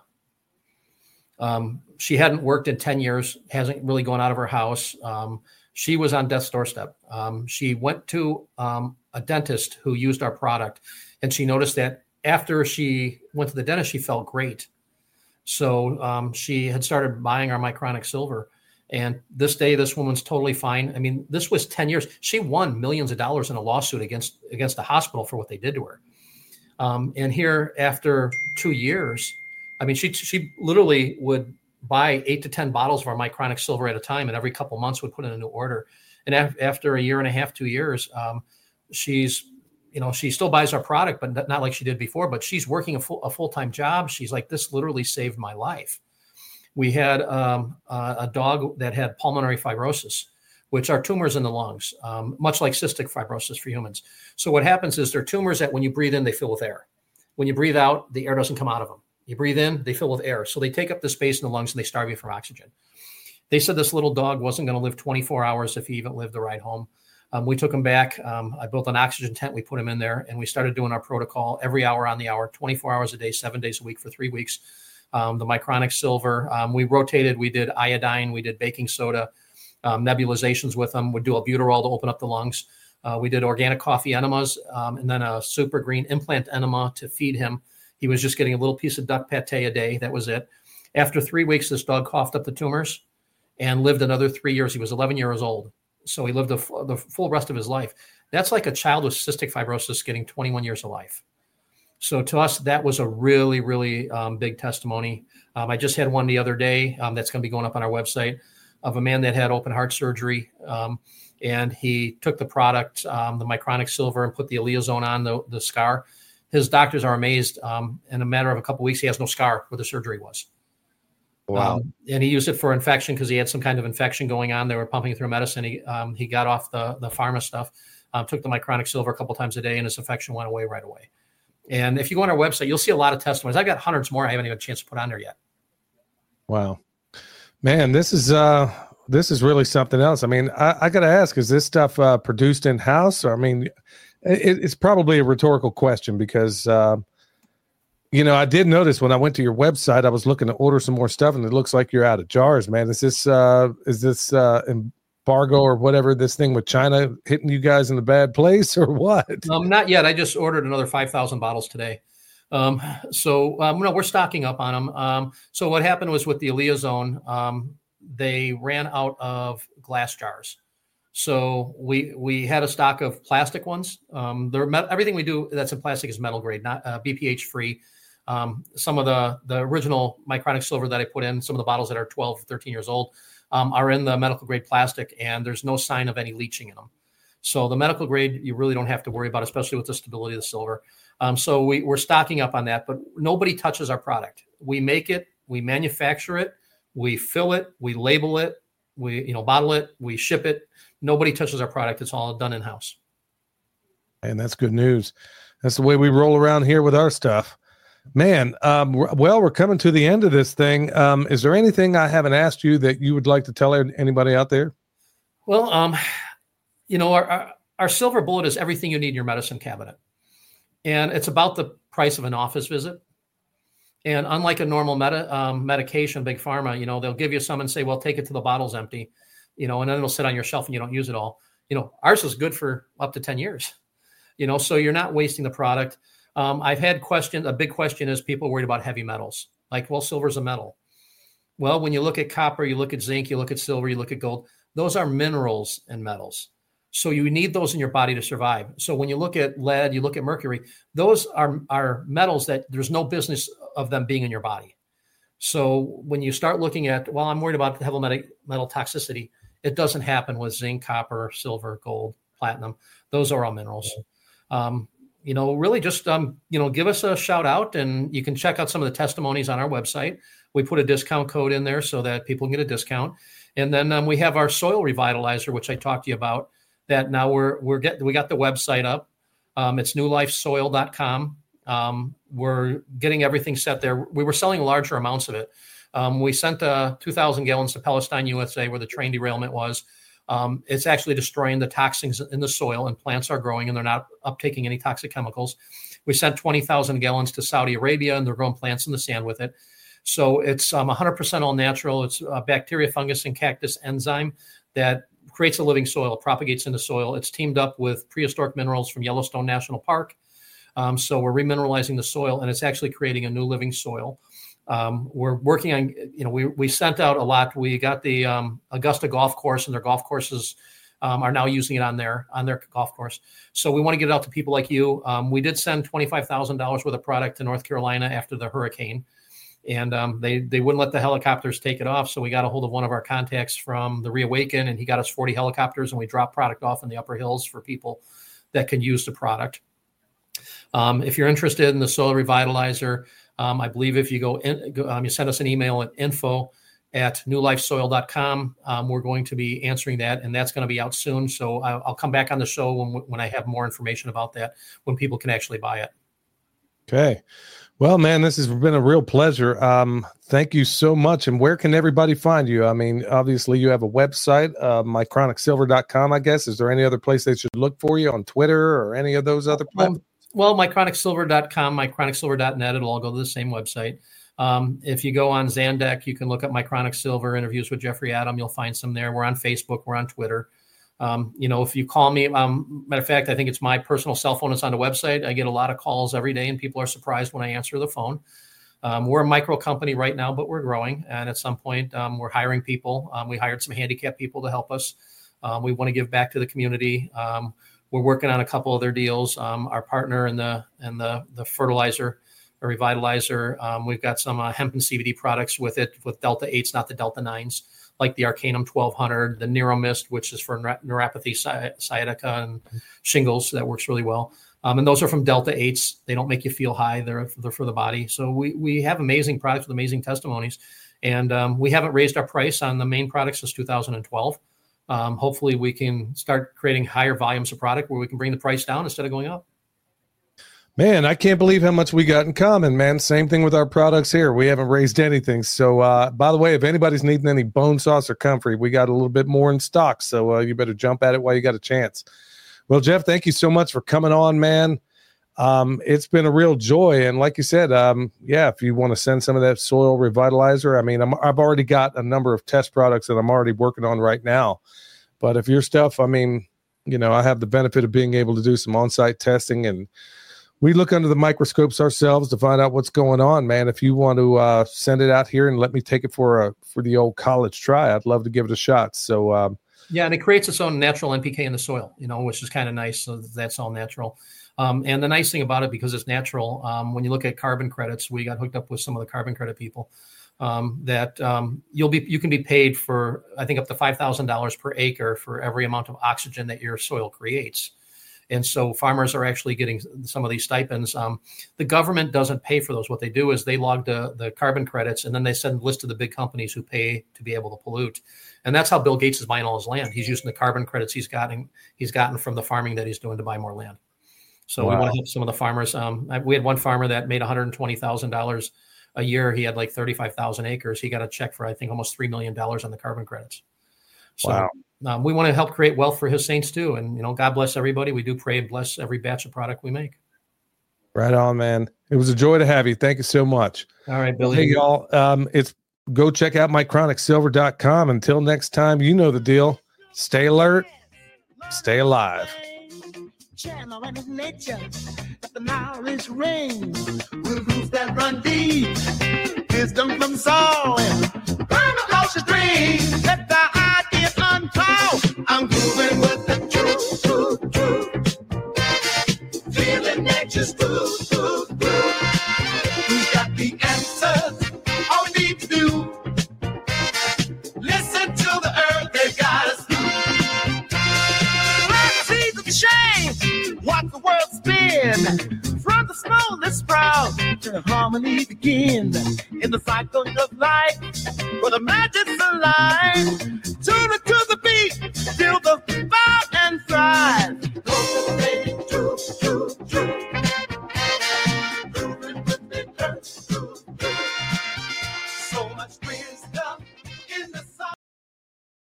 Um, she hadn't worked in ten years, hasn't really gone out of her house. Um, she was on death's doorstep. Um, she went to um, a dentist who used our product, and she noticed that after she went to the dentist, she felt great. So um, she had started buying our Mycronic Silver. And this day, this woman's totally fine. I mean, this was ten years. She won millions of dollars in a lawsuit against against the hospital for what they did to her. Um, and here, after two years, I mean, she she literally would buy eight to ten bottles of our Mycronic Silver at a time, and every couple months would put in a new order. And af- after a year and a half, two years, um, she's you know she still buys our product, but not like she did before. But she's working a full a full time job. She's like, this literally saved my life. We had um, uh, a dog that had pulmonary fibrosis, which are tumors in the lungs, um, much like cystic fibrosis for humans. So what happens is they're tumors that when you breathe in, they fill with air. When you breathe out, the air doesn't come out of them. You breathe in, they fill with air. So they take up the space in the lungs and they starve you from oxygen. They said this little dog wasn't going to live twenty-four hours if he even lived the ride home. Um, we took him back. Um, I built an oxygen tent. We put him in there, and we started doing our protocol every hour on the hour, twenty-four hours a day, seven days a week for three weeks. Um, the Mycronic Silver, um, we rotated, we did iodine, we did baking soda, um, nebulizations with them. We'd do albuterol to open up the lungs. Uh, we did organic coffee enemas, um, and then a super green implant enema to feed him. He was just getting a little piece of duck pate a day. That was it. After three weeks, this dog coughed up the tumors and lived another three years. He was eleven years old. So he lived the, the full rest of his life. That's like a child with cystic fibrosis getting twenty-one years of life. So to us, that was a really, really um, big testimony. Um, I just had one the other day um, that's going to be going up on our website. of a man that had open heart surgery. Um, and he took the product, um, the Mycronic Silver, and put the Aleozone on the, the scar. His doctors are amazed. Um, in a matter of a couple of weeks, he has no scar where the surgery was. Wow. Um, and he used it for infection because he had some kind of infection going on. They were pumping it through medicine. He, um, he got off the, the pharma stuff, uh, took the Mycronic Silver a couple times a day, and his infection went away right away. And if you go on our website, you'll see a lot of testimonies. I've got hundreds more I haven't even had a chance to put on there yet. Wow. Man, this is uh, this is really something else. I mean, I, I got to ask, is this stuff uh, produced in-house? Or, I mean, it, it's probably a rhetorical question because, uh, you know, I did notice when I went to your website, I was looking to order some more stuff, and it looks like you're out of jars, man. Is this uh, is this uh, embargo or whatever, this thing with China hitting you guys in the bad place or what? Um, not yet. I just ordered another five thousand bottles today. Um, so, um, no, we're stocking up on them. Um, so what happened was with the Aleozone, um, they ran out of glass jars. So we, we had a stock of plastic ones. Um, they're met, everything we do that's in plastic is metal grade, not uh, B P H free. Um, some of the, the original Mycronic Silver that I put in, some of the bottles that are twelve, thirteen years old, um, are in the medical grade plastic, and there's no sign of any leaching in them. So the medical grade, you really don't have to worry about, especially with the stability of the silver. Um, so we, we're stocking up on that, but nobody touches our product. We make it, we manufacture it, we fill it, we label it, we, you know, bottle it, we ship it. Nobody touches our product. It's all done in-house. And that's good news. That's the way we roll around here with our stuff. Man, um, well, we're coming to the end of this thing. Um, is there anything I haven't asked you that you would like to tell anybody out there? Well, um, you know, our, our, our silver bullet is everything you need in your medicine cabinet. And it's about the price of an office visit. And unlike a normal meta, um, medication, big pharma, you know, they'll give you some and say, well, take it till the bottle's empty, you know, and then it'll sit on your shelf and you don't use it all. You know, ours is good for up to ten years, you know, so you're not wasting the product. Um, I've had questions. A big question is people worried about heavy metals. Like, well, silver's a metal. Well, when you look at copper, you look at zinc, you look at silver, you look at gold, those are minerals and metals. So you need those in your body to survive. So when you look at lead, you look at mercury, those are, are metals that there's no business of them being in your body. So when you start looking at, well, I'm worried about heavy metal, metal toxicity, it doesn't happen with zinc, copper, silver, gold, platinum. Those are all minerals. Um, you know, really just, um, you know, give us a shout out, and you can check out some of the testimonies on our website. We put a discount code in there so that people can get a discount. And then um, we have our soil revitalizer, which I talked to you about. That now we're we're getting we got the website up. Um, it's new life soil dot com. Um, we're getting everything set there. We were selling larger amounts of it. Um, we sent uh, two thousand gallons to Palestine, U S A, where the train derailment was. Um, it's actually destroying the toxins in the soil, and plants are growing, and they're not uptaking any toxic chemicals. We sent twenty thousand gallons to Saudi Arabia, and they're growing plants in the sand with it. So it's um, one hundred percent all natural. It's a bacteria, fungus, and cactus enzyme that creates a living soil, propagates into soil. It's teamed up with prehistoric minerals from Yellowstone National Park. Um, so we're remineralizing the soil, and it's actually creating a new living soil. Um, we're working on, you know, we we sent out a lot. We got the um, Augusta Golf Course, and their golf courses um, are now using it on their on their golf course. So we want to get it out to people like you. Um, we did send twenty-five thousand dollars worth of product to North Carolina after the hurricane. And um, they they wouldn't let the helicopters take it off. So we got a hold of one of our contacts from the Reawaken, and he got us forty helicopters, and we dropped product off in the upper hills for people that can use the product. Um, if you're interested in the soil revitalizer, um, I believe if you go, in, go um, you send us an email at info at new life soil dot com. Um, we're going to be answering that, and that's going to be out soon. So I'll, I'll come back on the show when when I have more information about that, when people can actually buy it. Okay. Well, man, this has been a real pleasure. Um, thank you so much. And where can everybody find you? I mean, obviously you have a website, uh, my chronic silver dot com, I guess. Is there any other place they should look for you on Twitter or any of those other platforms? Um, well, my chronic silver dot com, my chronic silver dot net, it'll all go to the same website. Um, if you go on Zandeck, you can look up Mycronic Silver interviews with Jeffrey Adam. You'll find some there. We're on Facebook. We're on Twitter. Um, you know, if you call me, um, matter of fact, I think it's my personal cell phone. It's on the website. I get a lot of calls every day, and people are surprised when I answer the phone. Um, we're a micro company right now, but we're growing. And at some point, um, we're hiring people. Um, we hired some handicapped people to help us. Um, we want to give back to the community. Um, we're working on a couple other deals. Um, our partner in the in the the fertilizer, or revitalizer, um, we've got some uh, hemp and C B D products with it, with Delta eights, not the Delta nines. like the Arcanum twelve hundred, the Neuromist, which is for neur- neuropathy, sci- sciatica, and shingles. That works really well. Um, and those are from Delta eights. They don't make you feel high. They're, they're for the body. So we we have amazing products with amazing testimonies. And um, we haven't raised our price on the main product since two thousand twelve. Um, hopefully we can start creating higher volumes of product where we can bring the price down instead of going up. Man, I can't believe how much we got in common, man. Same thing with our products here. We haven't raised anything. So, uh, by the way, if anybody's needing any bone sauce or comfrey, we got a little bit more in stock. So uh, you better jump at it while you got a chance. Well, Jeff, thank you so much for coming on, man. Um, it's been a real joy. And like you said, um, yeah, if you want to send some of that soil revitalizer, I mean, I'm, I've already got a number of test products that I'm already working on right now. But if your stuff, I mean, you know, I have the benefit of being able to do some on-site testing, and we look under the microscopes ourselves to find out what's going on, man. If you want to uh, send it out here and let me take it for a, for the old college try, I'd love to give it a shot. So, um, yeah, and it creates its own natural N P K in the soil, you know, which is kind of nice. So that's all natural. Um, and the nice thing about it, because it's natural, um, when you look at carbon credits, we got hooked up with some of the carbon credit people, um, that um, you'll be you can be paid for, I think, up to five thousand dollars per acre for every amount of oxygen that your soil creates. And so farmers are actually getting some of these stipends. Um, the government doesn't pay for those. What they do is they log the, the carbon credits, and then they send a list of the big companies who pay to be able to pollute. And that's how Bill Gates is buying all his land. He's using the carbon credits he's gotten he's gotten from the farming that he's doing to buy more land. So wow. We want to help some of the farmers. Um, we had one farmer that made one hundred twenty thousand dollars a year. He had like thirty-five thousand acres. He got a check for, I think, almost three million dollars on the carbon credits. So wow. um, we want to help create wealth for his saints too. And, you know, God bless everybody. We do pray and bless every batch of product we make. Right on, man. It was a joy to have you. Thank you so much. All right, Billy. Hey, y'all. Um, it's go check out my chronic silver dot com. Until next time, you know the deal. Stay alert. Stay alive. Channel and nature, the knowledge ring, with roots that run deep, wisdom from soul, permaculture dream. Let the idea unfold. I'm moving with the truth, truth, truth. Feeling nature's truth, truth, truth. Who's got the answers? All we need to do. Listen to the earth, they got us through. Let's see the change. Watch the world spin. From the smallest sprout to harmony begin. In the cycle of life, where the magic's alive. To the